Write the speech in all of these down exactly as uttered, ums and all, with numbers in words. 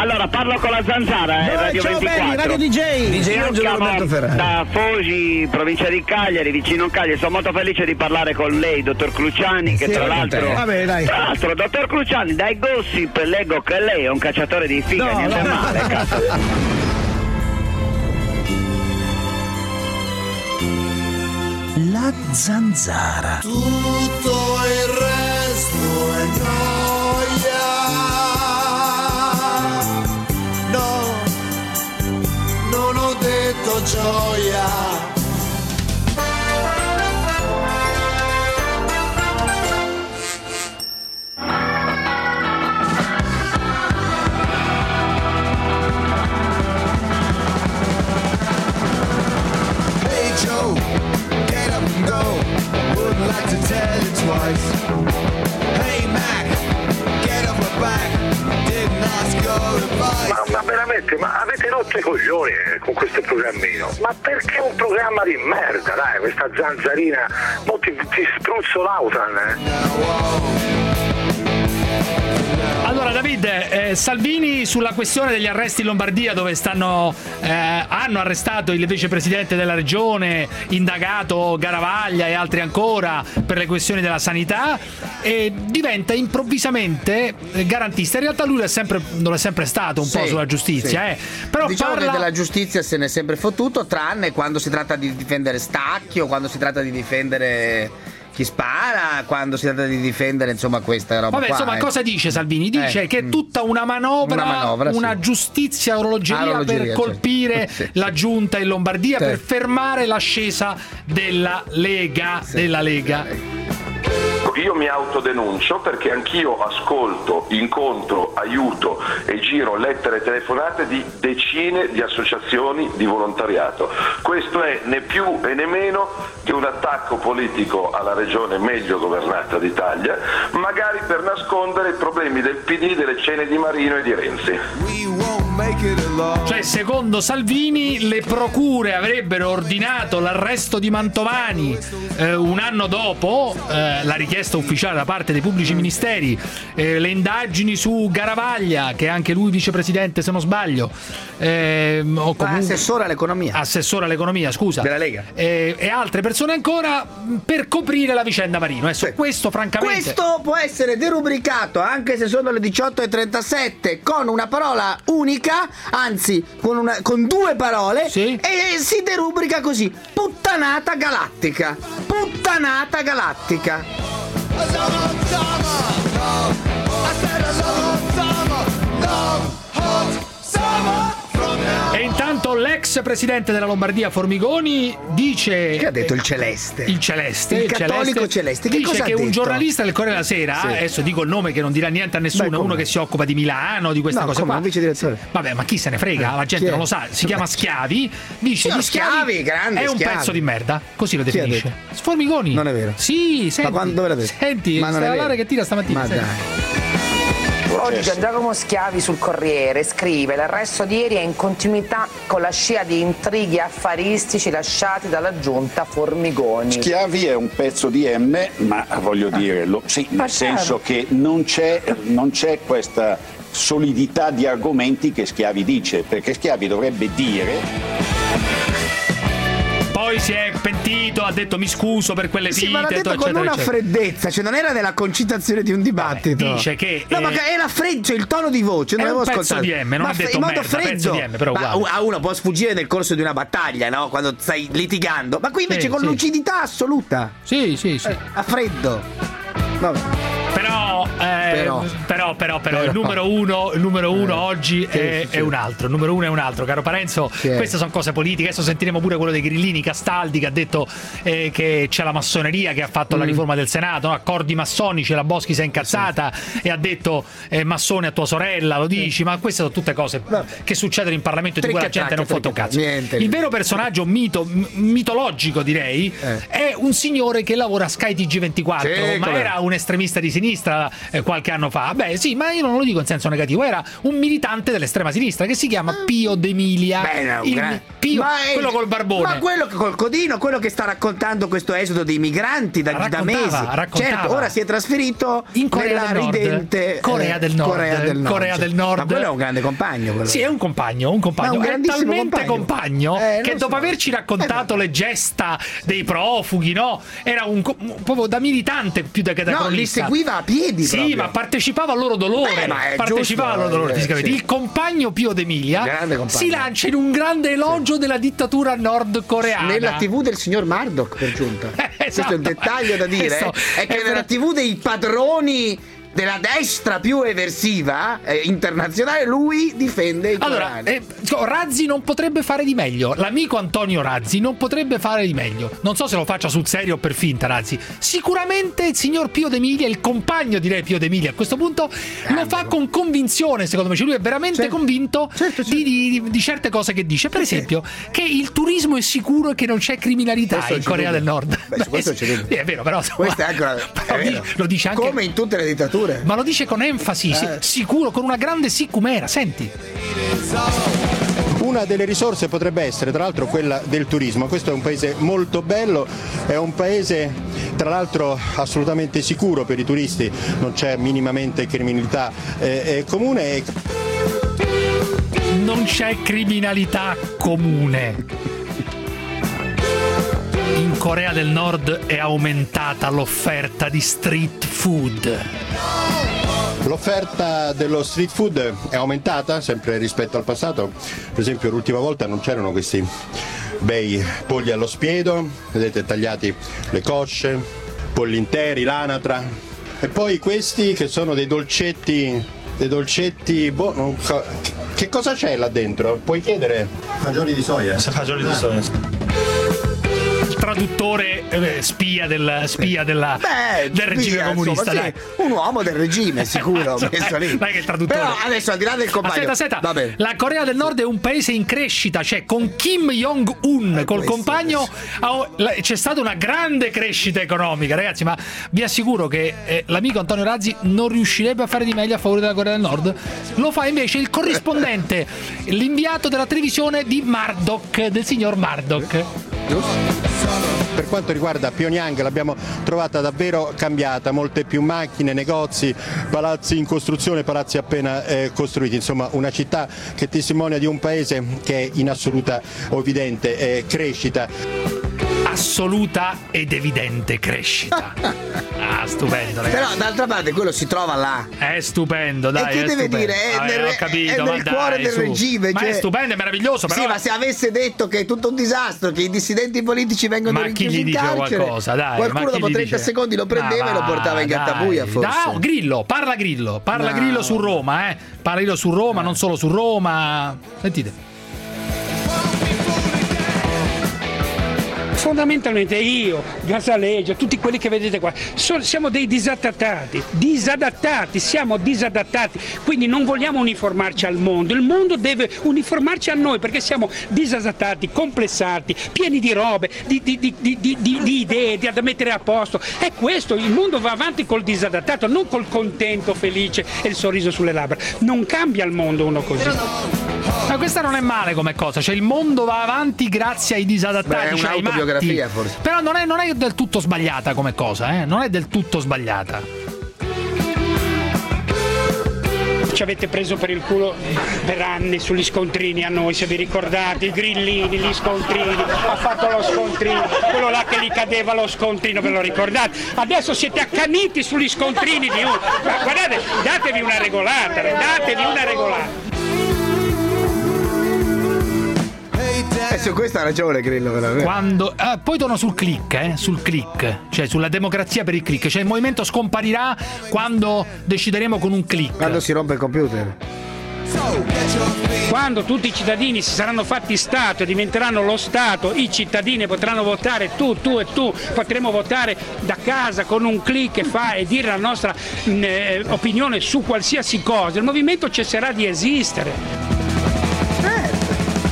Allora parlo con la Zanzara, eh, No, Radio ciao ventiquattro. belli, Radio D J. D J Io Angelo chiamo Roberto Ferrari. da Fogi, provincia di Cagliari, vicino a Cagliari. Sono molto felice di parlare con lei, dottor Cruciani, che Sì, tra con l'altro. te. Vabbè, dai. Tra l'altro, dottor Cruciani, dai gossip leggo che lei è un cacciatore di figa, No, niente no. male, cazzo. La Zanzara. Tutto il resto è noia. No, non ho detto gioia. Hey Joe, get up and go. Wouldn't like to tell you twice. Hey Mac, get up my back. Didn't ask your advice. Ma, ma veramente, ma avete rotto i coglioni eh, con questo programmino? Ma perché un programma di merda, dai, questa zanzarina, mo ti, ti spruzzo l'autan, eh. Allora David, eh, Salvini sulla questione degli arresti in Lombardia, dove stanno eh, hanno arrestato il vicepresidente della regione, indagato Garavaglia e altri ancora per le questioni della sanità, e diventa improvvisamente eh, garantista. In realtà lui è sempre, non è sempre stato un Sì, po' sulla giustizia, sì. eh. Però diciamo parla... che della giustizia se ne è sempre fottuto, tranne quando si tratta di difendere Stacchi o quando si tratta di difendere chi spara, quando si tratta di difendere insomma questa roba. Vabbè, qua, insomma, eh. cosa dice Salvini? Dice Eh, che è mm. tutta una manovra, Una manovra, una sì. giustizia a orologeria, A orologeria, per sì. colpire Sì, la sì. giunta in Lombardia, Sì. per fermare l'ascesa della Lega, Sì. della Lega. Io mi autodenuncio perché anch'io ascolto, incontro, aiuto e giro lettere e telefonate di decine di associazioni di volontariato. Questo è né più e né meno che un attacco politico alla regione meglio governata d'Italia, magari per nascondere i problemi del P D, delle cene di Marino e di Renzi. We won't make it alone. Cioè, secondo Salvini, le procure avrebbero ordinato l'arresto di Mantovani eh, un anno dopo eh, la richiesta ufficiale da parte dei pubblici ministeri, eh, le indagini su Garavaglia, che è anche lui vicepresidente se non sbaglio, eh, o comunque assessore all'economia assessore all'economia, scusa, della Lega, eh, e altre persone ancora mh, per coprire la vicenda Marino. Eh, su Sì. questo francamente questo può essere derubricato, anche se sono le diciotto e trentasette, con una parola unica, anzi con, una, con due parole, Sì. e si derubrica così: puttanata galattica. Puttanata galattica. E intanto l'ex presidente della Lombardia Formigoni dice Che ha detto il Celeste? il Celeste, Il cattolico Celeste. Che dice cosa ha che un detto? giornalista del Corriere della Sera, Sì. adesso dico il nome che non dirà niente a nessuno, Beh, come? uno che si occupa di Milano, di queste No, cose come, qua. un vice direttore? Vabbè, ma chi se ne frega, Eh, la chi gente è? non lo sa, si chiama Schiavi, dice Sì, gli Schiavi, grande è un Schiavi. pezzo di merda, così lo Chi ha definisce. detto? Formigoni. Non è vero. Sì, senti. Ma quando, dove l'ha detto? Senti, Ma non sta è a vero. Lara che tira stamattina. Ma senti. dai. Oggi Giacomo Schiavi sul Corriere scrive: l'arresto di ieri è in continuità con la scia di intrighi affaristici lasciati dalla giunta Formigoni. Schiavi è un pezzo di M, ma voglio dire, lo- sì, Ma nel certo. senso che non c'è, non c'è questa solidità di argomenti che Schiavi dice, perché Schiavi dovrebbe dire... Poi si è pentito, ha detto mi scuso per Sì, ma l'ha detto quell'epiteto, con eccetera, una eccetera. freddezza, cioè non era nella concitazione di un dibattito. Vabbè, dice che, no, eh, ma che era freddo, cioè il tono di voce, non è un l'avevo pezzo ascoltato. di M, non ma ha detto in modo merda, freddo. pezzo di M, però ma uguale. a uno può sfuggire nel corso di una battaglia, no? Quando stai litigando. Ma qui invece Sì, con sì. lucidità assoluta. Sì, sì, sì. Eh, a freddo. Vabbè. Però, eh, Però. però, però, però, il Però. numero uno, il numero uno Eh, oggi sì, è, sì, sì. è un altro. Il numero uno è un altro, caro Parenzo. Sì. Queste sono cose politiche. Adesso sentiremo pure quello dei grillini, Castaldi, che ha detto eh, che c'è la massoneria che ha fatto Mm. la riforma del Senato, no? Accordi massonici. La Boschi si è incazzata e ha detto eh, massone a tua sorella, lo dici. Ma queste sono tutte cose Vabbè. che succedono in Parlamento di cui la gente non fotte un cazzo. Niente. Il vero personaggio mito, m- mitologico, direi, Eh. è un signore che lavora a Sky T G ventiquattro, Sì, ma com'è? era un estremista di sinistra eh, qualche anno fa. Beh, sì, ma io non lo dico in senso negativo, era un militante dell'estrema sinistra che si chiama Pio D'Emilia. Beh, il, gran... Pio, ma è... quello col barbone. Ma quello col codino, quello che sta raccontando questo esodo dei migranti da, da mesi. Raccontava. Certo, ora si è trasferito in Corea nella del Nord. ridente Corea del Nord. Corea del Nord. Corea del Nord. Ma quello è un grande compagno. Quello. Sì, è un compagno, un compagno. Un è talmente compagno, compagno eh, che dopo so. averci raccontato eh, le gesta dei profughi, no? Era un, un proprio da militante più da che da no, cronista. li seguiva a piedi. Sì, proprio. ma partecipava al loro dolore. Eh, ma è partecipava giusto, al loro dolore. eh, fisicamente. sì. Il compagno Pio D'Emilia compagno. si lancia in un grande elogio sì. della dittatura nordcoreana. Nella tivù del signor Murdoch, per giunta. Eh, esatto. Questo è un dettaglio da dire. Questo è che è nella per... tivù dei padroni della destra più eversiva eh, internazionale, lui difende i allora eh, Razzi non potrebbe fare di meglio. L'amico Antonio Razzi non potrebbe fare di meglio. Non so se lo faccia sul serio o per finta Razzi. Sicuramente il signor Pio D'Emilia, il compagno direi Pio D'Emilia a questo punto, eh, lo fa con convinzione, secondo me. Cioè lui è veramente certo. convinto certo, certo. Di, di, di certe cose che dice. Per esempio che il turismo è sicuro e che non c'è criminalità questo in Corea del Nord. Beh, su questo c'è dubbio. È vero, però questo è anche una... è vero. Lo dice anche come in tutte le dittature. Ma lo dice con enfasi, eh. sicuro, con una grande sicumera. Senti. Una delle risorse potrebbe essere tra l'altro quella del turismo. Questo è un paese molto bello, è un paese tra l'altro assolutamente sicuro per i turisti, non c'è minimamente criminalità eh, comune. Non c'è criminalità comune. In Corea del Nord è aumentata l'offerta di street food. L'offerta dello street food è aumentata sempre rispetto al passato. Per esempio l'ultima volta non c'erano questi bei polli allo spiedo, vedete tagliati le cosce, polli interi, l'anatra, e poi questi che sono dei dolcetti, dei dolcetti, boh, non so, che cosa c'è là dentro? Puoi chiedere? Fagioli di soia. Fagioli di soia. Traduttore eh, spia del spia della, Beh, del regime spia, comunista, insomma, dai. Sì, un uomo del regime sicuro messo lì. Dai che il traduttore. Però adesso al di là del compagno, aspetta, aspetta. La Corea del Nord è un paese in crescita, cioè con Kim Jong-un, col questo, compagno questo. C'è stata una grande crescita economica, ragazzi, ma vi assicuro che eh, l'amico Antonio Razzi non riuscirebbe a fare di meglio a favore della Corea del Nord. Lo fa invece il corrispondente, l'inviato della televisione di Murdoch, del signor Murdoch. Per quanto riguarda Pyongyang l'abbiamo trovata davvero cambiata, molte più macchine, negozi, palazzi in costruzione, palazzi appena eh, costruiti, insomma una città che testimonia di un paese che è in assoluta o evidente eh, crescita. Assoluta ed evidente crescita. Ah, stupendo, ragazzi. Però d'altra parte quello si trova là. È stupendo, dai. E che è deve stupendo. dire? È Vabbè, nel, ho capito, è nel ma cuore dai, del su. regime. Ma cioè... è stupendo, è meraviglioso. Però... Sì, ma se avesse detto che è tutto un disastro, che i dissidenti politici vengono ma rinchiusi in carcere, qualcosa, dai, qualcuno dopo trenta dice? secondi lo prendeva ah, e lo portava in gattabuia, forse. No, Grillo, parla Grillo, parla no. Grillo su Roma, eh. Parla Grillo su Roma, no. non solo su Roma. Sentite. Fondamentalmente io, Gasaleggio, tutti quelli che vedete qua, so, siamo dei disadattati, disadattati, siamo disadattati, quindi non vogliamo uniformarci al mondo, il mondo deve uniformarci a noi perché siamo disadattati, complessati, pieni di robe, di, di, di, di, di, di idee, di, da mettere a posto. È questo, il mondo va avanti col disadattato, non col contento, felice e il sorriso sulle labbra. Non cambia il mondo uno così. Ma questa non è male come cosa, cioè il mondo va avanti grazie ai disadattati. Beh, è cioè un'autobiografia forse. Però non è, non è del tutto sbagliata come cosa, eh? Non è del tutto sbagliata. Ci avete preso per il culo per anni sugli scontrini a noi, se vi ricordate, i grillini, gli scontrini, ha fatto lo scontrino, quello là che gli cadeva lo scontrino, ve lo ricordate? Adesso siete accaniti sugli scontrini di uno, ma guardate, datevi una regolata, datevi una regolata. Eh, su questa ha ragione Grillo, veramente. Quando, eh, poi torno sul click, eh, sul click, cioè sulla democrazia per il click, cioè il movimento scomparirà quando decideremo con un click. Quando si rompe il computer. Quando tutti i cittadini si saranno fatti Stato e diventeranno lo Stato, i cittadini potranno votare, tu, tu e tu, potremo votare da casa con un click e, fa, e dire la nostra mh, eh, opinione su qualsiasi cosa, il movimento cesserà di esistere.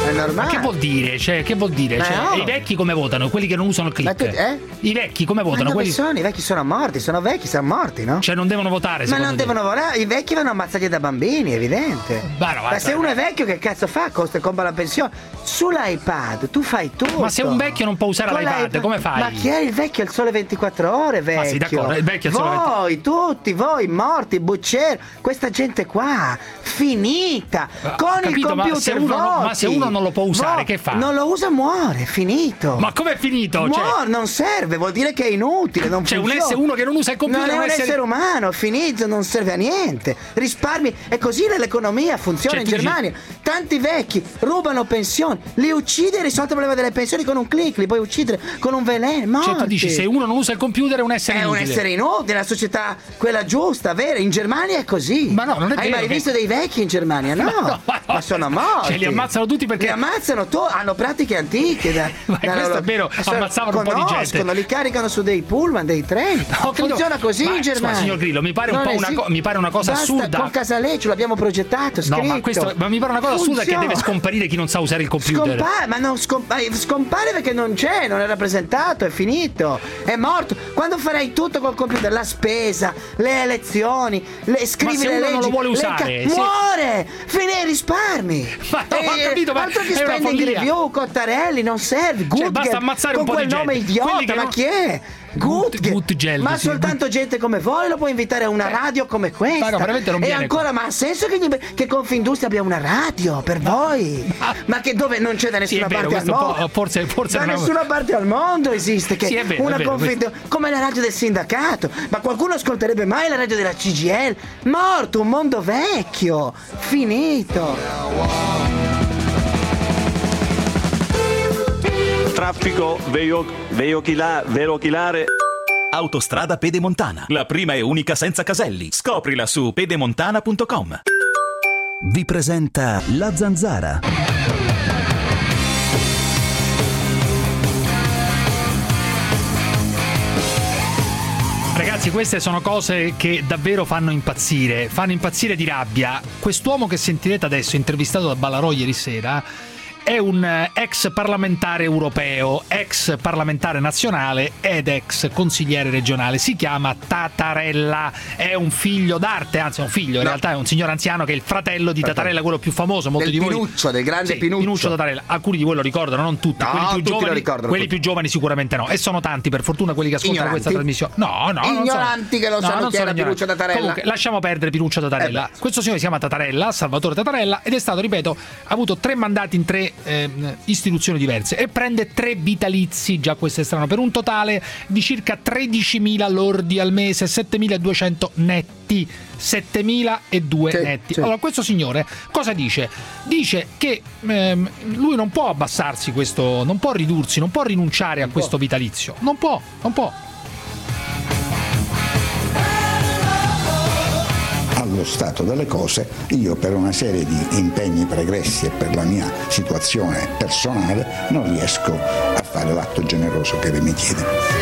È normale. Ma che vuol dire? Cioè, che vuol dire? Cioè, no. i vecchi come votano? Quelli che non usano il click? Tu, eh? I vecchi come votano? Ma dove Quelli... sono? I vecchi sono morti, sono vecchi, sono morti, no? Cioè non devono votare, Ma non te? devono votare, i vecchi vanno ammazzati da bambini, evidente. Ma, no, ma se uno è vecchio che cazzo fa? Costa compra la pensione. Sull'iPad tu fai tutto. Ma se un vecchio non può usare Con l'iPad, l'iPad, come fai? Ma chi è il vecchio? Il sole ventiquattro ore, vecchio. Ma sì, d'accordo, il vecchio è il sole Voi, tutti, voi morti, Bucciero, questa gente qua, finita. Con capito, il computer ma se uno non- ma se voti. uno non lo può usare, Vo- che fa? Non lo usa, muore, finito. Ma com'è finito? Muore, Cioè- non serve, vuol dire che è inutile, non Cioè, un funziona. essere- uno che non usa il computer non è è un un essere- essere umano, finito, non serve a niente. Risparmi, e così l'economia funziona Cioè, in tu dici- Germania. Tanti vecchi rubano pensioni, li uccide e risolve il problema delle pensioni con un click, li puoi uccidere con un veleno. Morti. Cioè tu dici se uno non usa il computer è un essere È inutile. un essere inutile, la società quella giusta, vera. In Germania è così. Ma no, non è Hai vero mai che- visto dei vecchi in Germania? No, Ma no, ma no. ma sono morti. Cioè, li ammazzano tutti perché- Li ammazzano, to- hanno pratiche antiche. Da, Ma da questo loro- è vero, Sono- ammazzavano un po' di gente. conoscono, li caricano su dei pullman, dei treni. No, credo- Funziona così ma, in Germania. scusa, signor Grillo, mi pare un Non po' una esiste. co- mi pare una cosa Basta, assurda. Con Casaleccio l'abbiamo progettato, scritto. No, ma, questo, ma mi pare una cosa assurda che Funziona. deve scomparire chi non sa usare il computer. Scompare, ma non scompare, scompare perché non c'è, non è rappresentato, è finito, è morto. Quando farai tutto col computer, la spesa, le elezioni, le, scrivi Ma se le uno leggi, non lo vuole le usare, ca- se- muore, fine risparmi. Ma no, ho capito, ma altro che è una spending follia. review, Cottarelli, non serve. Gutgeld, basta ammazzare con un po' quel di nome gente. idiota, Quelli che ma non- chi è? Gutgeld. Gutgeld, Ma sì, soltanto gente come voi lo può invitare a una radio come questa. Ma no, veramente non e viene ancora, ma ha senso che, gli- che Confindustria abbia una radio per voi? Ma che dove non c'è da Sì, è nessuna vero, parte al questo un po'- mondo? forse- forse da non è- nessuna parte al mondo esiste che Sì, è vero, una è vero, Confindustria come la radio del sindacato. Ma qualcuno ascolterebbe mai la radio della C G I L? Morto, un mondo vecchio, finito. Traffico veo- veiochila- velochilare. Autostrada Pedemontana, la prima e unica senza caselli. Scoprila su pedemontana punto com. Vi presenta La Zanzara. Ragazzi, queste sono cose che davvero fanno impazzire, fanno impazzire di rabbia. Quest'uomo che sentirete adesso, intervistato da Ballarò ieri sera, è un eh, ex parlamentare europeo, ex parlamentare nazionale ed ex consigliere regionale. Si chiama Tatarella, è un figlio d'arte, anzi è un figlio, in No. realtà è un signor anziano che è il fratello di Tatarella, quello più famoso, molti Del di voi. Pinuccio, del grande Sì, Pinuccio. Tatarella. Alcuni di voi lo ricordano, non tutti. No, quelli più tutti lo giovani, ricordano, quelli tutti. più giovani sicuramente no. E sono tanti, per fortuna, quelli che ascoltano Ignoranti. questa trasmissione. No, no, non Ignoranti sono- che non sanno non chi è sono la ignoranti. Pinuccio Tatarella. Comunque, lasciamo perdere Pinuccio Tatarella. Eh beh. Questo signore si chiama Tatarella, Salvatore Tatarella, ed è stato, ripeto, ha avuto tre mandati in tre ehm, istituzioni diverse e prende tre vitalizi, già questo è strano, per un totale di circa tredicimila lordi al mese, settemiladuecento netti. settemiladuecento Sì, netti. sì. Allora, questo signore cosa dice? Dice che ehm, lui non può abbassarsi questo, non può ridursi, non può rinunciare a questo vitalizio. Non può, non può. Allo stato delle cose, io per una serie di impegni pregressi e per la mia situazione personale non riesco a fare l'atto generoso che lei mi chiede.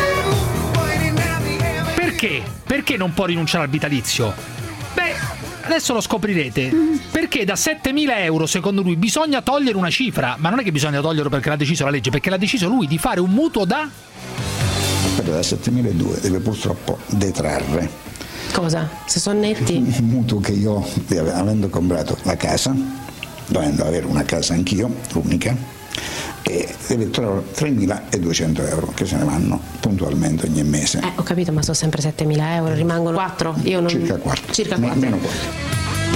Perché? Perché non può rinunciare al vitalizio? Beh, adesso lo scoprirete. Perché da settemila euro, secondo lui, bisogna togliere una cifra. Ma non è che bisogna toglierlo perché l'ha deciso la legge, perché l'ha deciso lui di fare un mutuo da... Però da settemiladuecento deve purtroppo detrarre Cosa? Se sono netti? il mutuo che io, avendo comprato la casa, dovendo avere una casa anch'io, l'unica, e deve trovare tremiladuecento euro che se ne vanno puntualmente ogni mese. Eh, ho capito, ma sono sempre settemila euro, rimangono quattro. Io non... Circa quattro. Circa Me- quattro. meno quattro.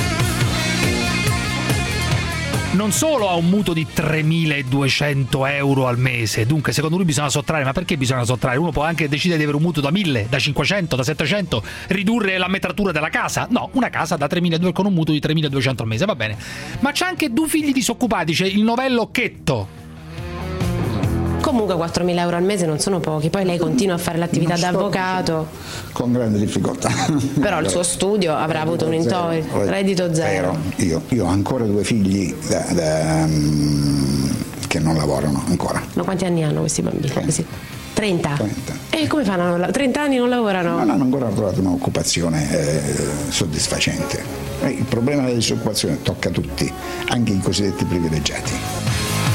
Non solo ha un mutuo di tremiladuecento euro al mese, dunque secondo lui bisogna sottrarre. Ma perché bisogna sottrarre? Uno può anche decidere di avere un mutuo da mille, da cinquecento, da settecento, ridurre la metratura della casa. No, una casa da tremiladuecento con un mutuo di tremiladuecento al mese, va bene. Ma c'ha anche due figli disoccupati, c'è il novello Occhetto. Comunque quattromila euro al mese non sono pochi, poi lei continua a fare l'attività Non sto- d'avvocato, Con grande difficoltà. però il suo studio avrà avuto un intorio, Zero. reddito zero. Io, io ho ancora due figli da- da, mm, che non lavorano ancora. Ma quanti anni hanno questi bambini? Questi- trenta? trenta. E come fanno? a non la- trenta anni non lavorano? Non hanno ancora trovato un'occupazione eh, soddisfacente. E il problema della disoccupazione tocca a tutti, anche i cosiddetti privilegiati.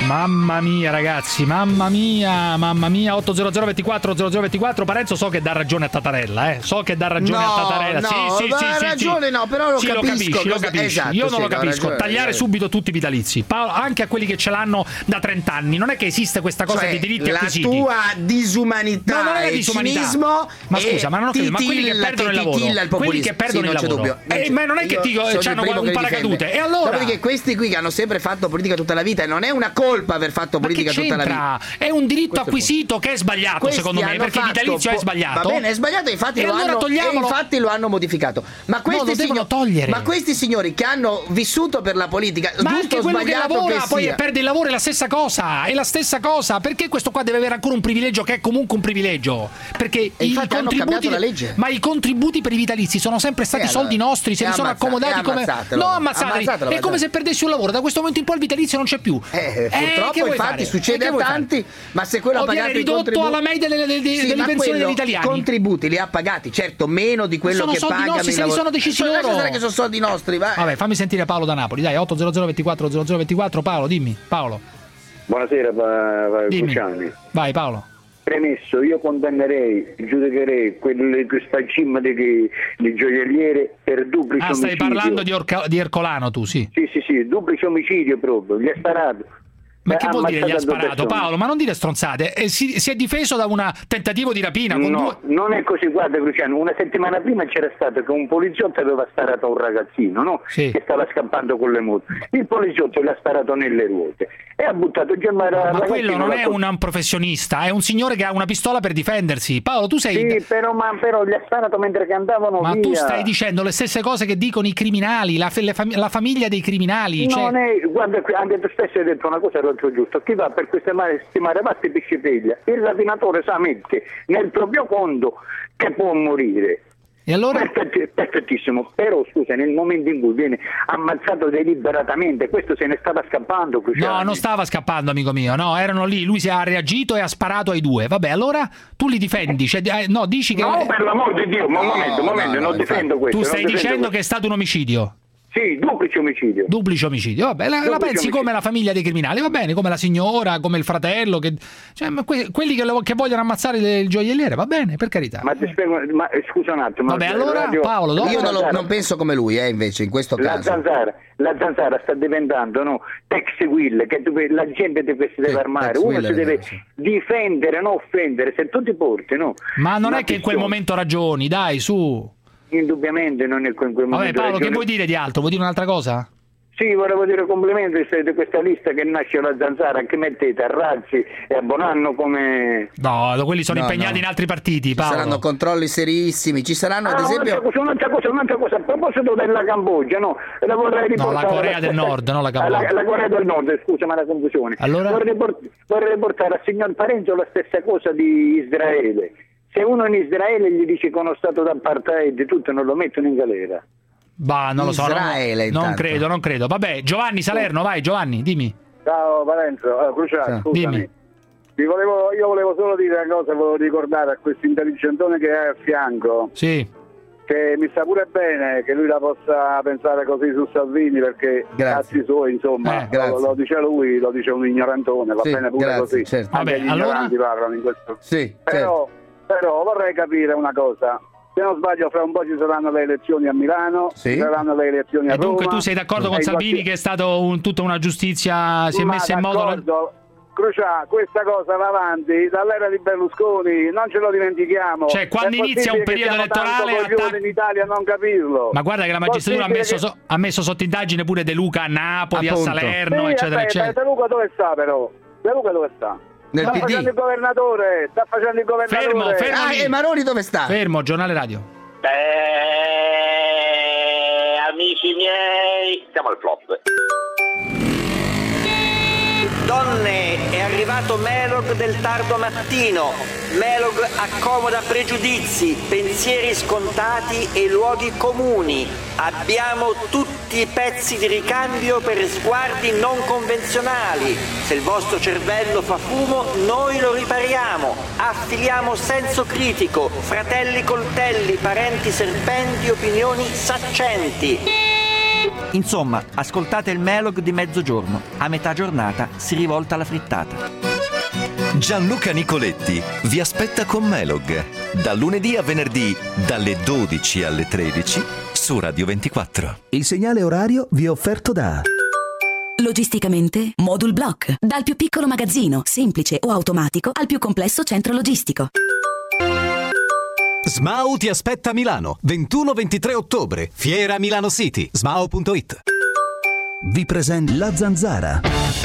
Mamma mia ragazzi, mamma mia, mamma mia. Ottocento ventiquattro zero zero ventiquattro. Parenzo so che dà ragione a Tatarella, eh. So che dà ragione no, a Tatarella. No, sì, sì, sì, ha sì, ragione, sì. no, però lo sì, capisco. Lo capisci, lo capisci. Esatto, Io non sì, lo no, capisco. ragione, Tagliare subito tutti i vitalizi, anche a quelli che ce l'hanno da trenta anni. Non è che esiste questa cosa cioè, di diritti la acquisiti. La tua disumanità no, non è e disumanità. cinismo. Ma scusa, ma non ho capito, ma quelli che perdono il lavoro, il quelli che perdono sì, il lavoro. Dubbio, eh, ma non è che ti hanno un paracadute. E allora? Dopodiché questi qui che hanno sempre fatto politica tutta la vita, e non è una colpa aver fatto politica tutta la vita. È un diritto acquisito che è sbagliato, questi secondo me, perché il vitalizio è sbagliato. Va bene, è sbagliato, infatti, e lo, allora hanno, e infatti lo hanno modificato. Ma questi, no, signor, togliere. ma questi signori che hanno vissuto per la politica, ma giusto anche quello che lavora che poi sia. perde il lavoro è la stessa cosa, è la stessa cosa. Perché questo qua deve avere ancora un privilegio che è comunque un privilegio? Perché e i contributi la legge. Ma i contributi per i vitalizi sono sempre stati e soldi allora, nostri, se li sono accomodati come no, ammazzateli. È come se perdessi un lavoro, da questo momento in poi il vitalizio non c'è più. Eh, purtroppo eh, infatti fare? succede a tanti, fare? Ma se quello ha pagato ridotto contributi... alla media delle, delle, sì, delle pensioni degli italiani. I contributi li ha pagati, certo, meno di quello che pagano nostri, se li sono decisi loro. Che sono soldi nostri, vai. Vabbè, fammi sentire Paolo da Napoli, dai, ottocento ventiquattro zero zero ventiquattro. Paolo, dimmi, Paolo. Buonasera, Luciani. Vai, Paolo. Premesso, io condannerei, giudicherei quel, questa gym di, di gioielliere per duplice ah, omicidio. Ah, stai parlando di, Orca, di Ercolano tu, sì? Sì, sì, sì, duplice omicidio proprio, gli ha sparato. Ma che vuol dire gli ha sparato? Paolo, ma non dire stronzate, eh, si, si è difeso da un tentativo di rapina con no, due... non è così, guarda Luciano, una settimana prima c'era stato che un poliziotto aveva sparato a un ragazzino, no? Sì. Che stava scappando con le moto. Il poliziotto gli ha sparato nelle ruote e ha buttato già il Ma quello non è un, un professionista, è un signore che ha una pistola per difendersi. Paolo, tu sei... Sì, però, ma, però gli ha sparato mentre che andavano ma via. tu stai dicendo le stesse cose che dicono i criminali, la, fam la famiglia dei criminali. Non cioè... è, guarda, anche tu stesso hai detto una cosa raggiunto giusto. Chi va per queste mare, mare vaste piscipeglia, il rapinatore sa mette nel proprio conto che può morire. E allora? Perfett, perfettissimo, però scusa, nel momento in cui viene ammazzato deliberatamente, questo se ne stava scappando. No, non stava scappando, amico mio, no, erano lì, lui si è reagito e ha sparato ai due. Vabbè, allora tu li difendi, cioè, eh, no, dici che... No, per l'amor di Dio, ma un momento, un momento, no, non no, difendo questo. Tu stai non dicendo questo. che è stato un omicidio? Sì, duplice omicidio. Duplice omicidio, vabbè, la, la pensi omicidio. Come la famiglia dei criminali, va bene, come la signora, come il fratello, che, cioè, ma que quelli che, lo, che vogliono ammazzare il, il gioielliere, va bene, per carità. Ma ti spiego, ma scusa un attimo. Vabbè, allora radio, Paolo, io non, lo, non penso come lui, eh, invece, in questo la caso. Zanzara, la Zanzara sta diventando, no, Tex Will, che deve, la gente deve, si deve sì, armare, uno si deve sì. difendere, non offendere, se tu ti porti, no. Ma non è che in quel momento ragioni, dai, su. Indubbiamente non è in quel momento. Vabbè, Paolo, ragione. Che vuoi dire di altro? Vuoi dire un'altra cosa? Sì, volevo dire complimenti di questa lista che nasce la Zanzara, che mettete a Razzi e a Bonanno come... No, quelli sono no, impegnati no. in altri partiti, Paolo. Ci saranno controlli serissimi, ci saranno ah, ad esempio... Un'altra cosa, un'altra cosa, a proposito della Cambogia, no? La vorrei riportare... No, la Corea del Nord, no la Cambogia. La, la Corea del Nord, scusa, ma la confusione. Allora? Vorrei, riport vorrei riportare al signor Parenzo la stessa cosa di Israele. Se uno in Israele gli dice che è uno stato d'apartheid, tutto non lo mettono in galera. Bah, non lo so, Israele, non, non credo, non credo. Vabbè, Giovanni Salerno, vai Giovanni, dimmi. Ciao Parenzo, allora, Cruciale, scusami. Dimmi. Vi volevo, io volevo solo dire una cosa, volevo ricordare a questo intelligentone che è a fianco. Sì. Che mi sta pure bene che lui la possa pensare così su Salvini, perché cazzi suoi, insomma, eh, lo, lo dice lui, lo dice un ignorantone, va sì, bene pure grazie, così. Certo. Anche Vabbè, gli ignoranti allora... parlano in questo. Sì, però, certo. però vorrei capire una cosa. Se non sbaglio, fra un po' ci saranno le elezioni a Milano, sì. ci saranno le elezioni a e Roma. Dunque tu sei d'accordo con Salvini che è stato un, tutta una giustizia, si è messa in modo... La... Crucià, questa cosa va avanti dall'era di Berlusconi, non ce lo dimentichiamo. Cioè, quando inizia un periodo elettorale attac... in Italia a non capirlo. Ma guarda che la magistratura ha messo, so, ha messo sotto indagine pure De Luca a Napoli, appunto. A Salerno, sì, eccetera, aspetta, eccetera. De Luca dove sta però? De Luca dove sta? Nel sta P D. facendo il governatore, sta facendo il governatore. Fermo, fermo. Ah, e Maroni dove sta? Fermo, giornale radio. Beh, amici miei, siamo al flop. Donne, è arrivato Melog del tardo mattino. Melog accomoda pregiudizi, pensieri scontati e luoghi comuni. Abbiamo tutti i pezzi di ricambio per sguardi non convenzionali. Se il vostro cervello fa fumo, noi lo ripariamo. Affiliamo senso critico, fratelli coltelli, parenti serpenti, opinioni saccenti. Insomma, ascoltate il Melog di mezzogiorno. A metà giornata si rivolta alla frittata. Gianluca Nicoletti vi aspetta con Melog, da lunedì a venerdì, dalle dodici alle tredici, su Radio ventiquattro. Il segnale orario vi è offerto da Logisticamente Modul Block, dal più piccolo magazzino, semplice o automatico, al più complesso centro logistico. S M A U ti aspetta a Milano, ventuno ventitré ottobre, Fiera Milano City, smao punto it. Vi presenta La Zanzara.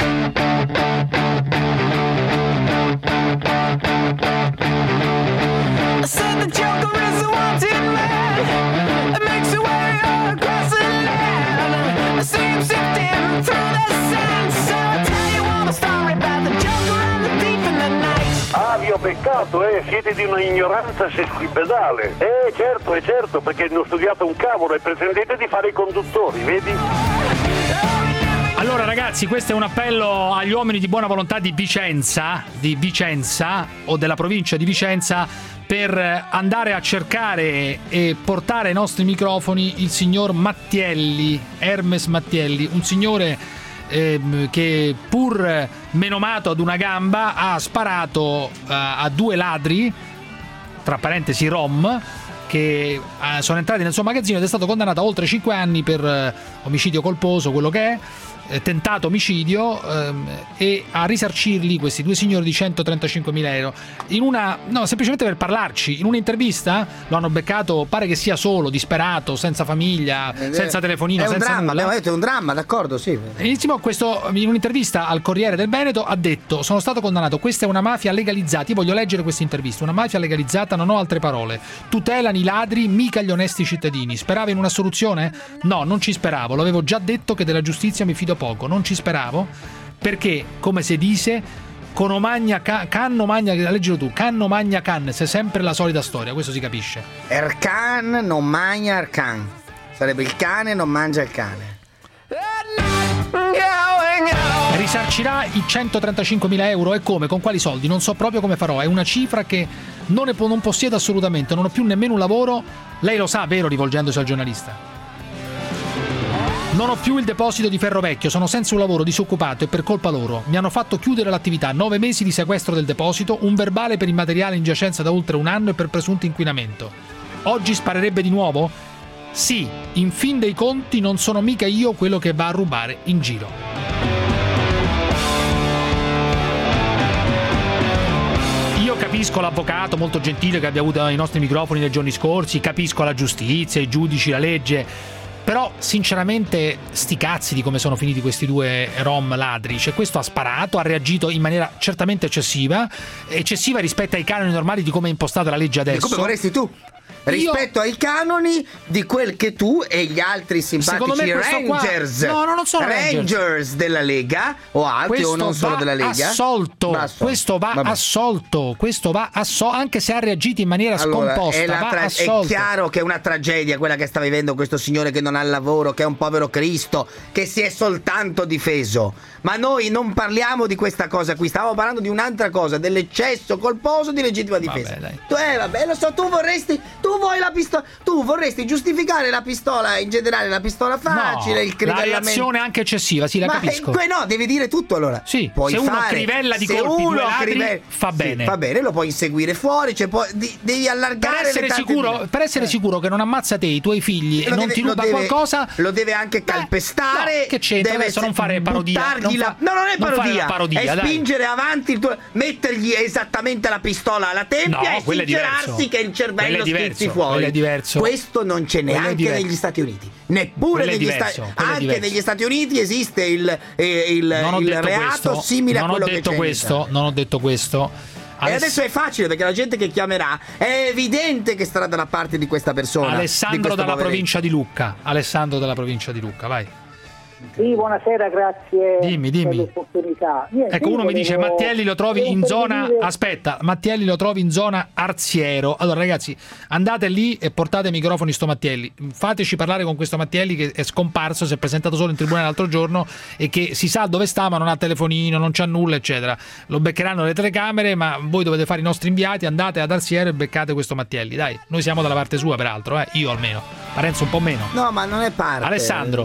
Ah, vi ho beccato, eh, siete di una ignoranza sesquipedale. Eh, certo, è certo, perché non ho studiato un cavolo e pretendete di fare i conduttori, vedi? Allora ragazzi, questo è un appello agli uomini di buona volontà di Vicenza, di Vicenza o della provincia di Vicenza, per andare a cercare e portare ai nostri microfoni il signor Mattielli, Hermes Mattielli, un signore eh, che pur menomato ad una gamba ha sparato uh, a due ladri, tra parentesi rom, che uh, sono entrati nel suo magazzino ed è stato condannato a oltre cinque anni per uh, omicidio colposo, quello che è, tentato omicidio, ehm, e a risarcirli questi due signori di centotrentacinquemila euro in una, no, semplicemente per parlarci in un'intervista. Lo hanno beccato, pare che sia solo, disperato, senza famiglia, eh, senza telefonino, è un senza dramma, nulla. abbiamo detto è un dramma, d'accordo, sì. Benissimo, questo in un'intervista al Corriere del Veneto ha detto: sono stato condannato, questa è una mafia legalizzata. Io voglio leggere questa intervista: una mafia legalizzata, non ho altre parole, tutelano i ladri, mica gli onesti cittadini. Speravo in una soluzione? No, non ci speravo, l'avevo già detto che della giustizia mi fido poco, non ci speravo, perché come si dice, con omagna ca- canno magna, leggilo tu, canno magna can, se sempre la solita storia, questo si capisce. Ercan non magna Ercan, sarebbe il cane non mangia il cane. Risarcirà i centotrentacinquemila euro, e come? Con quali soldi? Non so proprio come farò, è una cifra che non, ne po- non possiedo assolutamente, non ho più nemmeno un lavoro. Lei lo sa, vero, rivolgendosi al giornalista? Non ho più il deposito di ferro vecchio, sono senza un lavoro, disoccupato, e per colpa loro mi hanno fatto chiudere l'attività. Nove mesi di sequestro del deposito, un verbale per immateriale in giacenza da oltre un anno e per presunto inquinamento. Oggi sparerebbe di nuovo? Sì, in fin dei conti non sono mica io quello che va a rubare in giro. Io capisco l'avvocato molto gentile che abbia avuto i nostri microfoni nei giorni scorsi, capisco la giustizia, i giudici, la legge. Però sinceramente sti cazzi di come sono finiti questi due rom ladri. Cioè, questo ha sparato, ha reagito in maniera certamente eccessiva, eccessiva rispetto ai canoni normali di come è impostata la legge adesso. E come vorresti tu? Rispetto Io... ai canoni di quel che tu e gli altri simpatici Rangers, qua... no, no, non sono Rangers. Rangers della Lega o altri, questo o non solo della Lega, assolto. Questo va Vabbè. assolto, questo va assolto, anche se ha reagito in maniera allora, scomposta. È, la tra- è chiaro che è una tragedia quella che sta vivendo questo signore, che non ha lavoro, che è un povero Cristo, che si è soltanto difeso. Ma noi non parliamo di questa cosa qui, stavamo parlando di un'altra cosa, dell'eccesso colposo di legittima difesa. Vabbè, tu, eh, vabbè, lo so, tu vorresti, tu vuoi la pistola, tu vorresti giustificare la pistola, in generale la pistola facile, no, il crivellamento. La reazione anche eccessiva, sì, la Ma capisco. Ma no, devi dire tutto allora. Sì, puoi se uno fare, crivella di se colpi uno due ladri, crive- fa bene. Sì, va bene, lo puoi inseguire fuori, cioè poi, di, devi allargare per essere le sicuro, per essere eh. sicuro che non ammazza te, i tuoi figli, e non deve, ti ruba deve, qualcosa, lo deve anche calpestare. No, che c'entra deve adesso, non fare parodia, non la, fa, no, non è non parodia, parodia è dai. spingere avanti il tuo, mettergli esattamente la pistola alla tempia, no, e sincerarsi che il cervello schizzi fuori. È diverso. Questo non c'è neanche negli Stati Uniti, neppure quello negli Stati Uniti. Anche negli Stati Uniti esiste il, eh, il, il reato questo, simile a quello che c'è. Questo, non ho detto questo. Aless- e adesso è facile, perché la gente che chiamerà è evidente che starà dalla parte di questa persona. Alessandro dalla provincia di Lucca. Alessandro dalla provincia di Lucca, vai. Sì, buonasera, grazie dimmi, dimmi. per l'opportunità. Niente, ecco, uno mi dice volevo... Mattielli lo trovi in zona dire... aspetta, Mattielli lo trovi in zona Arziero. Allora ragazzi, andate lì e portate ai microfoni sto Mattielli, fateci parlare con questo Mattielli che è scomparso, si è presentato solo in tribunale l'altro giorno e che si sa dove sta ma non ha telefonino, non c'ha nulla eccetera. Lo beccheranno le telecamere, ma voi dovete fare i nostri inviati, andate ad Arziero e beccate questo Mattielli, dai, noi siamo dalla parte sua peraltro, eh? Io almeno, Parenzo un po' meno. No, ma non è parte. Alessandro,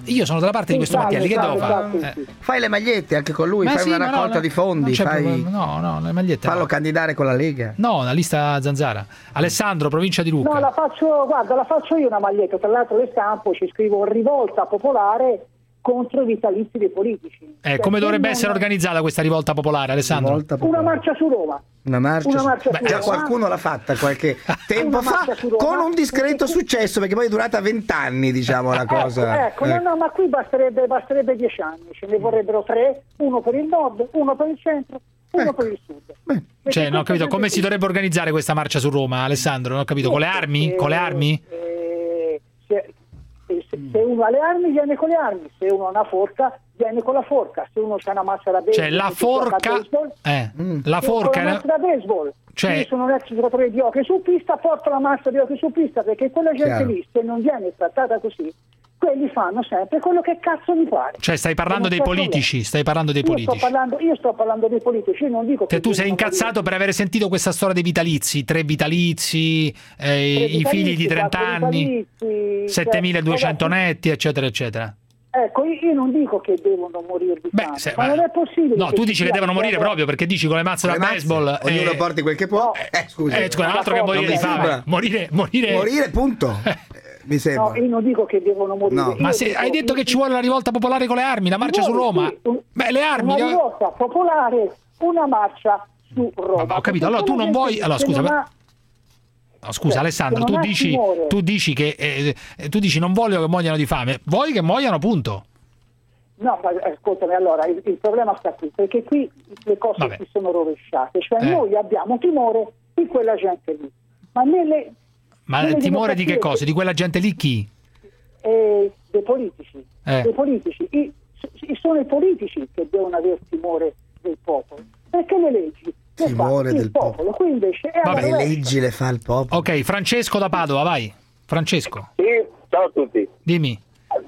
Io sono dalla parte di questo Mattielli, che devo fare? Eh. Fai le magliette anche con lui, Ma fai sì, una ma raccolta no, di fondi, fai... no, no, le magliette. Fallo no. candidare con la Lega. No, la lista Zanzara. Alessandro, provincia di Lucca. No, la faccio, guarda, la faccio io una maglietta, tra l'altro le stampo, ci scrivo rivolta popolare contro i vitalizi dei politici. Eh, cioè, come dovrebbe non... essere organizzata questa rivolta popolare, Alessandro? Rivolta popolare. Una marcia su Roma. Una marcia, una su... marcia Beh, su già Roma. qualcuno l'ha fatta qualche tempo fa con un discreto successo, perché poi è durata vent'anni, diciamo, la cosa. Ecco, ecco, ecco. No, no, ma qui basterebbe, basterebbe dieci anni, ce ne vorrebbero tre, uno per il nord, uno per il centro, uno ecco. per il sud. Beh. Cioè, non ho capito, come si dovrebbe organizzare questa marcia su Roma, Alessandro? Non ho capito, con le armi? Eh, con le armi? Eh, se, se, se uno ha le armi viene con le armi, se uno ha una forca viene con la forca, se uno c'ha una mazza da baseball, cioè la forca, baseball, eh, mm. la forca, una mazza da baseball. Cioè... Io sono un ex giocatore di hockey su pista, porto la mazza di hockey su pista, perché quella gente Chiaro. lì, se non viene trattata così, quelli fanno sempre quello che cazzo mi pare. Cioè stai parlando dei politici, stai parlando dei io politici. Sto parlando, io sto parlando dei politici, io non dico che... Che tu sei incazzato per avere sentito questa storia dei vitalizi, tre vitalizi, eh, i figli di trenta anni, settemiladuecento cioè, netti, eccetera, eccetera. Ecco, io non dico che devono morire di fame, se, ma non è possibile. No, che tu dici che devono morire proprio proprio perché dici con le mazze da baseball. Ognuno eh, porti quel che può. Eh, scusa. Eh, scusa, altro che morire di fame. Morire, morire. Morire, punto. Mi sembra. No, io non dico che devono morire. No. Ma se dico, hai detto che ci vuole la rivolta popolare con le armi, la marcia su Roma. Sì, un, Beh, le armi. Una rivolta popolare, una marcia su Roma. Ma ho capito, allora tu non vuoi. Allora scusa. Ha... No, scusa, cioè, Alessandro, tu dici, tu dici che eh, tu dici non voglio che muoiano di fame, vuoi che muoiano, punto. No, ma ascoltami, allora il, il problema sta qui, perché qui le cose Vabbè. si sono rovesciate, cioè eh. noi abbiamo timore di quella gente lì, ma nelle ma nelle il timore di che cosa? Di quella gente lì chi? Eh, dei politici, eh. dei politici. I, sono i politici che devono avere timore del popolo, perché le leggi le timore fa il del popolo, popolo. Qui invece è Vabbè, le leggi le fa il popolo. Ok, Francesco da Padova, vai. Francesco. Sì, ciao a tutti. Dimmi.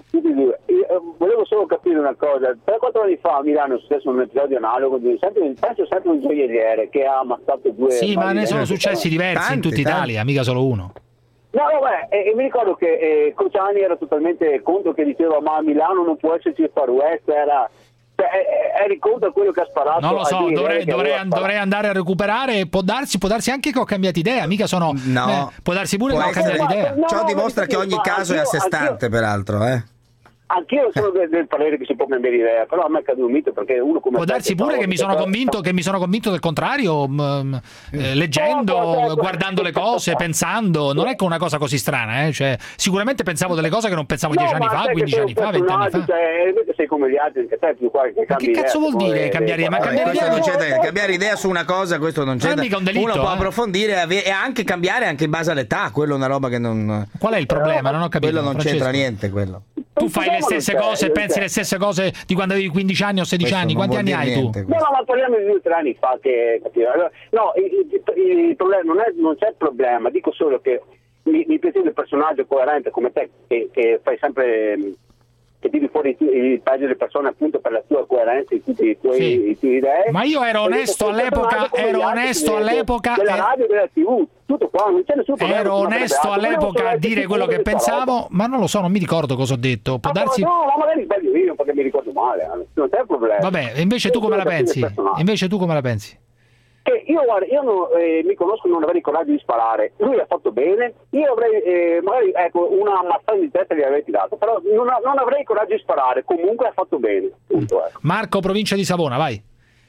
Volevo solo capire una cosa, tre quattro anni fa a Milano è successo un episodio analogo di sempre, penso sempre un gioielliere che ha ammazzato due... Sì, ma ne sono successi diversi tanti, in tutta tanti. Italia, mica solo uno. No, no, beh, e, e mi ricordo che eh, Cociani era totalmente contro, che diceva ma a Milano non può esserci il Far West, era... Cioè, eri contro quello che ha sparato. Non lo so, dire, dovrei, dovrei, sparato. dovrei andare a recuperare. Può darsi, può darsi anche che ho cambiato idea. Mica sono. No, eh, può darsi pure può che ho essere, cambiato idea. no, Ciò no, dimostra no, che ogni ma caso è a sé anch'io- stante, peraltro, eh. Anch'io sono del, del parere che si può cambiare idea, però a me cade un mito perché uno come Può te darsi che pure fa- che mi sono fa- convinto che mi sono convinto del contrario, mh, eh, leggendo, No, no, no. guardando le cose, pensando. Non è che una cosa così strana, eh? Cioè, sicuramente pensavo delle cose che non pensavo No, dieci anni ma fa, sai che quindici sei anni un fa, venti anni personaggio, fa. Cioè, invece sei come gli altri, che sei più qua che Ma cambi che cazzo idea, vuol dire poi- cambiare idea? Ma poi- cambiare idea Questo non non c'è, cambiare idea su una cosa, questo non c'è. Non è da- mica un delitto, Uno può eh. approfondire e anche cambiare anche in base all'età, quello è una roba che non. Qual è il problema? Non ho capito. Quello non Francesco. c'entra niente, quello. Tu fai le stesse cose e pensi le stesse cose di quando avevi quindici anni o sedici Questo anni. non Quanti vuol anni dire hai niente, tu? No, no, ma parliamo di due o tre anni fa che capiva. Allora, no, il, il, il problema non, è, non c'è il problema, dico solo che mi, mi piace il personaggio coerente come te che, che fai sempre, che tiri fuori il peggio delle persone appunto per la tua coerenza in tutte le tue, Sì. i tuoi idee. Ma io ero E onesto questo all'epoca, personaggio come ero gli altri onesto delle- all'epoca della e- radio e della tivù, tutto qua, non c'è nessun problema. Ero ci mancherebbe onesto altro. Volevo all'epoca solo a essere dire quello che sicuro di questa pensavo, ma non lo so, non mi ricordo cosa ho detto. Può roba. darsi. No, ma magari sbaglio io perché mi ricordo male, eh. Non c'è problema. Vabbè, e invece tu come la pensi? Invece tu come la pensi? Che io, guarda, io non, eh, mi conosco, non avrei il coraggio di sparare. Lui ha fatto bene, io avrei eh, magari ecco, una ammazzata di testa gli avrei tirato, però non, ha- non avrei il coraggio di sparare. Comunque ha fatto bene. Punto, ecco. Marco, provincia di Savona, vai.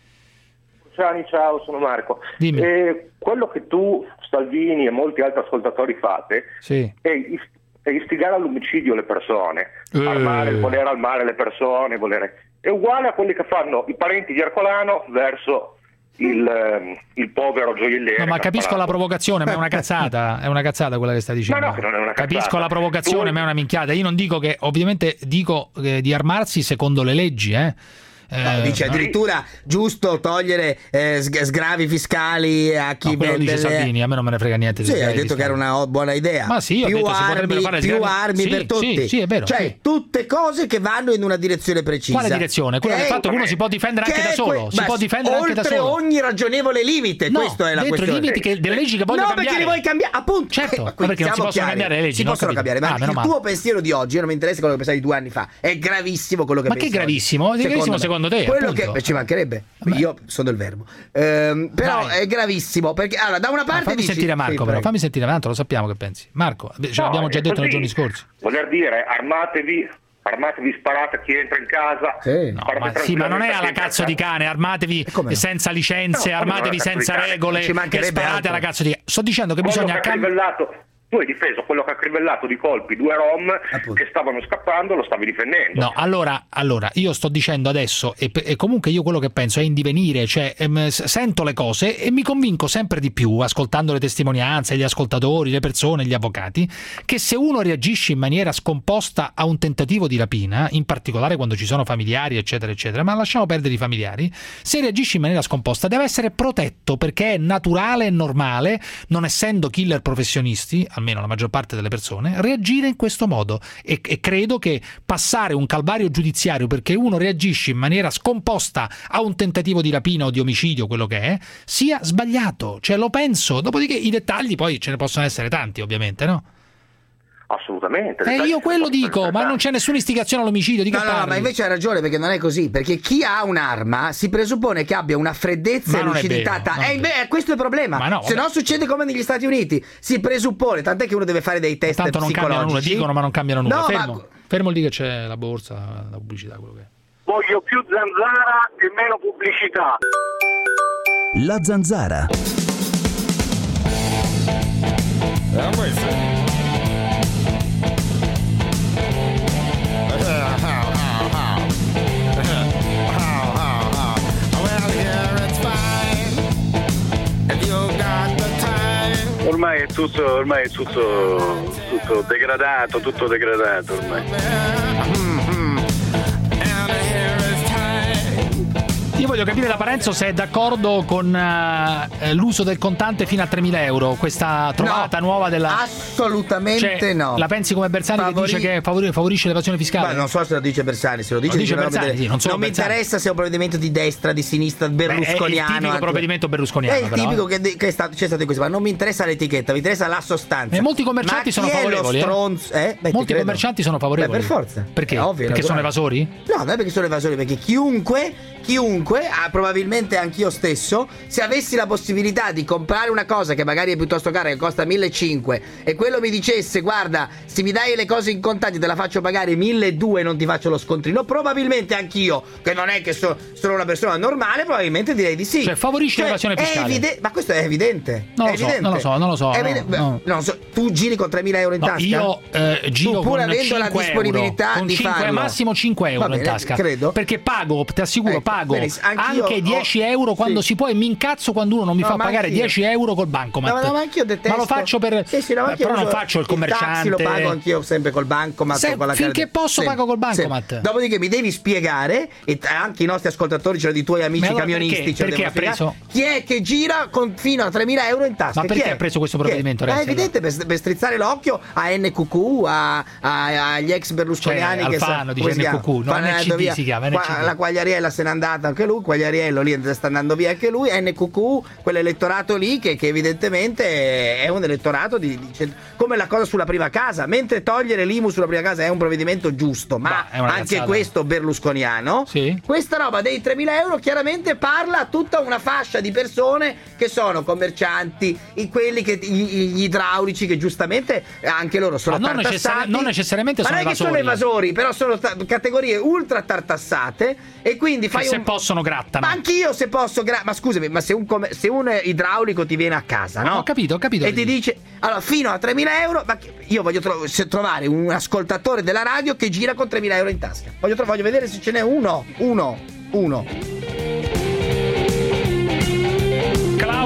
Ciao, ciao, sono Marco. Dimmi. Eh, quello che tu, Salvini e molti altri ascoltatori fate Sì. è, is- è istigare all'omicidio le persone, Eh. armare, voler armare le persone, volere... è uguale a quelli che fanno i parenti di Ercolano verso il, ehm, il povero gioielliere. No, ma che ha capisco la sparato. provocazione, ma è una cazzata, è una cazzata quella che stai dicendo. No, no, che non è una cazzata. Capisco la provocazione, Tu- ma è una minchiata. Io non dico che, ovviamente dico eh, di armarsi secondo le leggi, eh. No, eh, dice addirittura giusto togliere eh, sgravi fiscali a chi no, quello vende dice le... Salvini, a me non me ne frega niente. Sì, hai detto che era una buona idea. Ma sì, ho più detto, si armi, potrebbero fare più sgravi... armi sì, per tutti. Sì, sì, è vero. Cioè, sì. tutte cose che vanno in una direzione precisa. Quale direzione? Quello del fatto che uno si può difendere anche da solo. Que... Si Beh, può difendere anche da solo. Oltre ogni ragionevole limite, no, questo è la dentro questione. i limiti che, delle leggi che voglio no, cambiare. perché li vuoi cambiare, appunto. Certo, ma perché non si possono chiari. cambiare le leggi. Si possono cambiare, ma ah, il male. tuo pensiero di oggi, io non mi interessa quello che pensavi due anni fa. È gravissimo quello che ma pensi. Ma che gravissimo? È gravissimo secondo te? Quello appunto. che beh, ci mancherebbe. Beh. Io sono del verbo. Ehm, però Dai. È gravissimo perché allora da una parte ah, fammi dici, sentire Marco, sì, però fammi sentire, tanto lo sappiamo che pensi. Marco, ce l'abbiamo no, già detto così. nei giorni scorsi. Voler dire armatevi, armatevi, sparate a chi entra in casa. Sì, no, ma, sì, ma non è alla cazzo di cane, armatevi no? senza licenze, no, armatevi senza regole, e sparate altro. alla cazzo di cane. Sto dicendo che Quello bisogna cambiare. Tu hai difeso quello che ha crivellato di colpi due rom Appunto. che stavano scappando, lo stavi difendendo. No, allora, allora io sto dicendo adesso, e, e comunque io quello che penso è in divenire, cioè ehm, sento le cose e mi convinco sempre di più, ascoltando le testimonianze, gli ascoltatori, le persone, gli avvocati, che se uno reagisce in maniera scomposta a un tentativo di rapina, in particolare quando ci sono familiari, eccetera, eccetera, ma lasciamo perdere i familiari, se reagisce in maniera scomposta deve essere protetto perché è naturale e normale, non essendo killer professionisti, almeno la maggior parte delle persone, reagire in questo modo e, e credo che passare un calvario giudiziario perché uno reagisce in maniera scomposta a un tentativo di rapina o di omicidio, quello che è, sia sbagliato, cioè lo penso, dopodiché i dettagli poi ce ne possono essere tanti ovviamente, no? Assolutamente. E eh, io quello dico, ma non c'è nessuna istigazione all'omicidio. Di no, che no, parli? ma invece hai ragione perché non è così. Perché chi ha un'arma si presuppone che abbia una freddezza e lucidità. E eh, questo è il problema. Ma no, se no succede come negli Stati Uniti. Si presuppone, tant'è che uno deve fare dei test tanto non psicologici. Cambiano nulla, dicono ma non cambiano nulla. No, fermo, ma... fermo lì che c'è la borsa, la pubblicità, quello che è. Voglio più zanzara e meno pubblicità. La zanzara. Ormai è tutto, ormai è tutto, tutto degradato, tutto degradato ormai. Io voglio capire da Parenzo se è d'accordo con uh, l'uso del contante fino a tremila euro, questa trovata no, nuova della... assolutamente cioè, no. La pensi come Bersani Favori... che dice che favor- favorisce l'evasione fiscale? Ma non so se lo dice Bersani, se lo dice, lo dice dice Bersani, sì, non, non mi interessa se è un provvedimento di destra, di sinistra, berlusconiano. Beh, è il tipico provvedimento berlusconiano. È il però, tipico eh. che, che è stato, c'è stato in questo, ma non mi interessa l'etichetta, mi interessa la sostanza. E molti commercianti ma sono favorevoli. È lo stronzo, eh? Beh, molti commercianti sono favorevoli. Beh, per forza. Perché? Ovvio, perché sono evasori? No, non è perché sono evasori, perché chiunque, chiunque, ah, probabilmente anch'io stesso, se avessi la possibilità di comprare una cosa che magari è piuttosto cara, che costa millecinquecento, e quello mi dicesse guarda, se mi dai le cose in contanti te la faccio pagare milleduecento e non ti faccio lo scontrino, probabilmente anch'io, che non è che so, sono una persona normale, probabilmente direi di sì. Cioè favorisce cioè, l'evasione fiscale. Evide- ma questo è evidente. Non è lo so, evidente. non lo so, non lo so. Evide- no, no. Non so, tu giri con tremila euro in no, tasca? Io eh, giro tu pur con avendo la disponibilità euro, con di cinque, farlo. massimo cinque euro bene, in tasca. Credo. Perché pago, ti assicuro, ecco, pago anche dieci euro quando sì. si può e mi incazzo quando uno non mi no, fa pagare anch'io. dieci euro col bancomat. No, no, ma anch'io detesto. Ma lo faccio per sì, sì, no, ma però non faccio il commerciante. Il taxi lo pago anch'io sempre col bancomat. Se, con la finché carta. posso sì, pago col bancomat. Sì. Dopodiché mi devi spiegare, e anche i nostri ascoltatori, cioè i tuoi amici allora camionisti, perché, ce perché ha preso? Chi è che gira con fino a tremila euro in tasca? Ma perché Chi è? ha preso questo provvedimento? È evidente, per, per strizzare l'occhio a N Q Q, a, a, agli ex berlusconiani, cioè, che Alfano dice N Q Q, non N C D si chiama N C D. La Quagliariella se n'è andata anche lui, Quagliariello lì sta andando via anche lui, N Q Q, quell'elettorato lì che, che evidentemente è un elettorato di, di, come la cosa sulla prima casa, mentre togliere l'I M U sulla prima casa è un provvedimento giusto, ma bah, anche cazzata. Questo berlusconiano, sì. Questa roba dei tremila euro chiaramente parla a tutta una fascia di persone che sono commercianti, i, quelli che gli, gli idraulici che giustamente anche loro sono ma non, tartassati, necessari- non necessariamente ma sono non è che evasori. sono evasori, però sono ta- categorie ultra tartassate e quindi fai che se un... possono grattano. Ma anch'io se posso gra- ma scusami, ma se un, com- se un idraulico ti viene a casa, no? Ho capito, ho capito. E ti dice allora fino a tremila euro, ma io voglio tro- se trovare un ascoltatore della radio che gira con tremila euro in tasca. Voglio, tro- voglio vedere se ce n'è uno, uno, uno.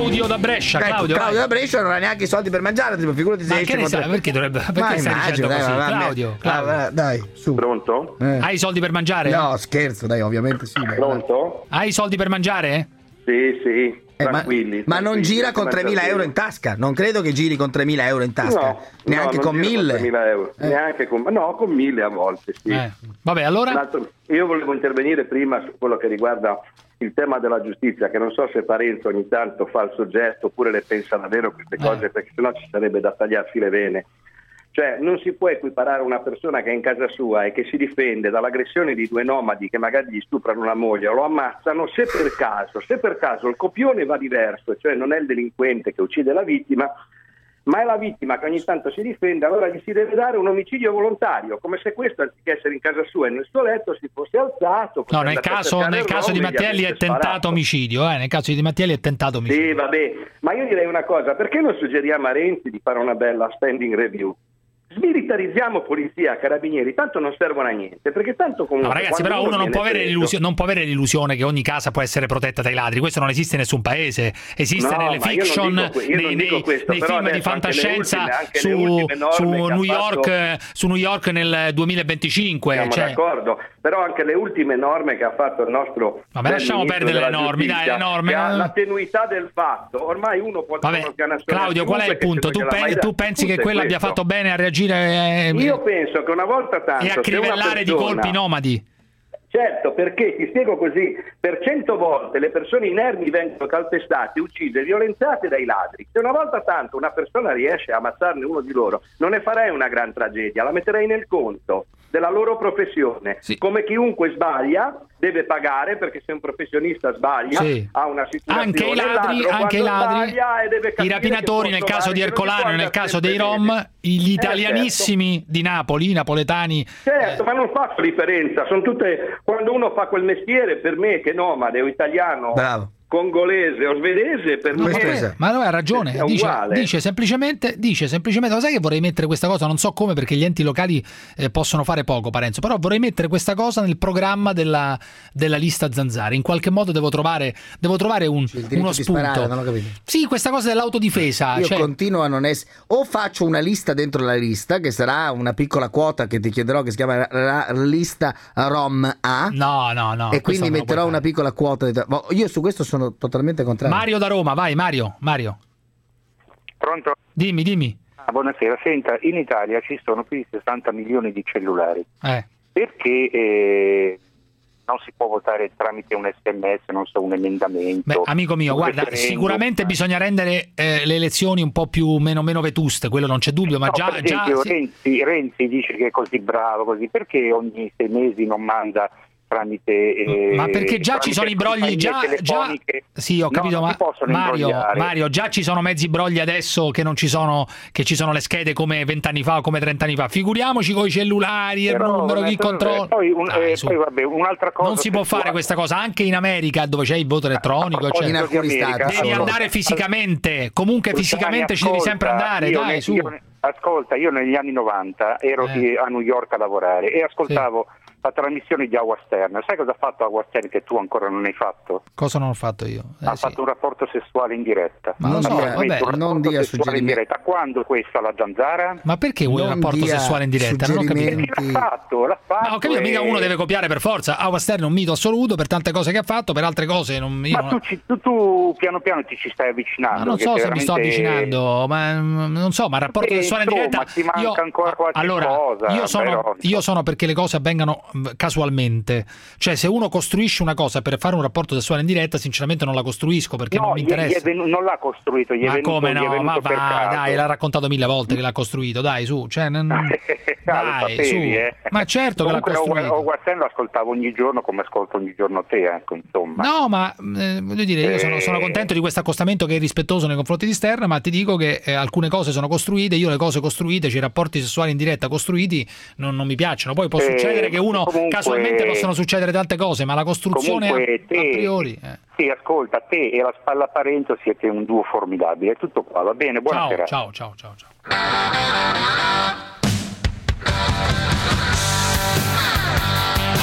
Claudio da Brescia. Ecco, Claudio, Claudio da Brescia non ha neanche i soldi per mangiare, tipo, figurati se ma esce che ne contro- sai? Perché dovrebbe perché Ma stai immagino, dicendo dai, così? va, va, Claudio, Claudio. Ah, dai, su. Pronto? Eh. Hai i soldi per mangiare? No, scherzo, dai, ovviamente sì. dai. Pronto? Hai i soldi per mangiare? Sì, sì. Eh, ma, Tranquilli, ma non tranquilli, gira con tremila euro in tasca? Non credo che giri con tremila euro in tasca. No, neanche no, con non giro mille. tremila euro. Eh. Neanche con, no, con mille a volte, sì. Eh. Vabbè, allora? Un altro- io volevo intervenire prima su quello che riguarda il tema della giustizia, che non so se Parenzo ogni tanto fa il soggetto oppure le pensa davvero queste cose, Eh. perché sennò ci sarebbe da tagliarsi le vene. Cioè, non si può equiparare una persona che è in casa sua e che si difende dall'aggressione di due nomadi che magari gli stuprano la moglie o lo ammazzano, se per caso, se per caso il copione va diverso, cioè non è il delinquente che uccide la vittima, ma è la vittima che ogni tanto si difende, allora gli si deve dare un omicidio volontario, come se questo, anziché essere in casa sua e nel suo letto, si fosse alzato. No, fosse nel andato a caso, cercare nel il caso di rom e gli Mattielli è avesse tentato sparato. omicidio, eh? Nel caso di Mattielli è tentato omicidio. Sì, vabbè, ma io direi una cosa, perché non suggeriamo a Renzi di fare una bella standing review? Smilitarizziamo polizia, carabinieri, tanto non servono a niente, perché tanto comunque... No, ragazzi, però uno non può, avere l'illusio- non può avere l'illusione che ogni casa può essere protetta dai ladri. Questo non esiste in nessun paese. Esiste No, nelle ma io non fiction, dico que- io non nei, dico nei- questo, nei però film di adesso anche le fantascienza ultime- anche le su, ultime norme su che ha New York, fatto- su New York nel duemilaventicinque. Siamo Cioè, d'accordo, però anche le ultime norme che ha fatto il nostro... Vabbè, lasciamo ministro perdere le della norme, dai, giustizia, le norme. che ha la tenuità del fatto, ormai uno può dare vabbè, un'organizzazione Claudio, qual è il chiunque punto? che Tu, se non gliel'ha pe- mai tu dato. pensi Tutto che è quello abbia questo. fatto bene a reagire eh, Io penso che una volta tanto... e a se una crivellare di persona- colpi nomadi? Certo, perché ti spiego così, per cento volte le persone inermi vengono calpestate, uccise, violentate dai ladri. Se una volta tanto una persona riesce a ammazzarne uno di loro, non ne farei una gran tragedia, la metterei nel conto della loro professione. Sì. Come chiunque sbaglia deve pagare, perché se un professionista sbaglia Sì. ha un'assicurazione. Anche i Il ladri, ladro anche i quando ladri, sbaglia e deve i capire rapinatori che nel può caso di trovare, che non si Ercolano, può nel andare caso dei sempre Rom, bene. gli Eh, italianissimi di Napoli, i napoletani. Certo, ma non faccio differenza, sono tutte, quando uno fa quel mestiere, per me che nomade o italiano, Bravo. congolese o svedese, per No, me vabbè, ma lui ha ragione, è dice, uguale. dice semplicemente, dice semplicemente, lo sai che vorrei mettere questa cosa, non so come perché gli enti locali eh, possono fare poco, Parenzo, però vorrei mettere questa cosa nel programma della, della lista Zanzara, in qualche modo devo trovare, devo trovare un, Il diritto uno di spunto. sparare, non ho capito. Sì, questa cosa dell'autodifesa. Io cioè- continuo a non essere. O faccio una lista dentro la lista, che sarà una piccola quota che ti chiederò, che si chiama la lista Rom A. No, no, no. E questo quindi non lo metterò puoi una piccola quota. Di... Boh, io su questo sono totalmente contrario. Mario da Roma, vai Mario, Mario. Pronto? Dimmi, dimmi. Ah, buonasera, senta, in Italia ci sono più di sessanta milioni di cellulari. Eh. Perché eh, non si può votare tramite un S M S, non so, un emendamento? Beh, amico mio, un guarda, referendum? sicuramente bisogna rendere eh, le elezioni un po' più meno, meno vetuste, quello non c'è dubbio, ma No, già, per esempio, già sì. Renzi, Renzi dice che è così bravo, così, perché ogni sei mesi non manda tramite... Eh, Ma perché già ci sono i brogli, già, già sì, ho capito, no, ma Mario, Mario, già ci sono mezzi brogli adesso che non ci sono, che ci sono le schede come vent'anni fa o come trent'anni fa. Figuriamoci con i cellulari, il numero, chi controlla. Poi, un, Dai, eh, su. poi vabbè, un'altra cosa... Non si può fare questa cosa, anche in America dove c'è il voto elettronico, cioè, in alcuni stati, devi allora, andare fisicamente, comunque Luciani, fisicamente ci devi ascolta, sempre andare, io dai, ne- su. io ne- ascolta, io negli anni novanta ero Eh. a New York a lavorare e ascoltavo la trasmissione di Howard Stern. Sai cosa ha fatto Howard Stern che tu ancora non hai fatto? Cosa non ho fatto io? Eh, ha sì. fatto un rapporto sessuale in diretta. Ma lo Ha so, trasmesso vabbè, un rapporto non dia sessuale in suggerimenti. diretta. Quando questa la Zanzara? Ma perché vuoi un Non rapporto dia sessuale in diretta? Non ho capito. suggerimenti. L'ha fatto, l'ha fatto. Ma ho capito, e- mica uno deve copiare per forza. Howard Stern è un mito assoluto per tante cose che ha fatto, per altre cose non. Io Ma non- tu, ci- tu, tu piano piano ti ci stai avvicinando. Ma non perché so se veramente- mi sto avvicinando, ma mm, non so, ma il rapporto Eh, sessuale in insomma, diretta. ti manca io, ancora qualche allora, cosa, io sono, però, io sono perché le cose avvengano mm, casualmente. Cioè, se uno costruisce una cosa per fare un rapporto sessuale in diretta, sinceramente non la costruisco perché No, non mi gli- gli è interessa. venu- non l'ha costruito, gli è Ma venuto, come gli è no? venuto Ma per va, caso. dai, l'ha raccontato mille volte che l'ha costruito, dai, su. Cioè, non- Ah, lo dai, sapevi, su. eh. Ma certo che l'ha Comunque, costruito. Howard Stern lo ascoltavo ogni giorno come ascolto ogni giorno te, ecco, insomma. No, ma eh, voglio dire, io sono, sono contento di questo accostamento che è rispettoso nei confronti di Stern, ma ti dico che eh, alcune cose sono costruite, io le cose costruite, cioè i rapporti sessuali in diretta costruiti non, non mi piacciono. Poi può Eh, succedere che uno, comunque- casualmente possono succedere tante cose, ma la costruzione a, Comunque te, a priori... eh. sì, ascolta, te e la spalla Parenzo siete un duo formidabile, è tutto qua, va bene? Buonasera. Ciao, ciao, ciao, ciao, ciao.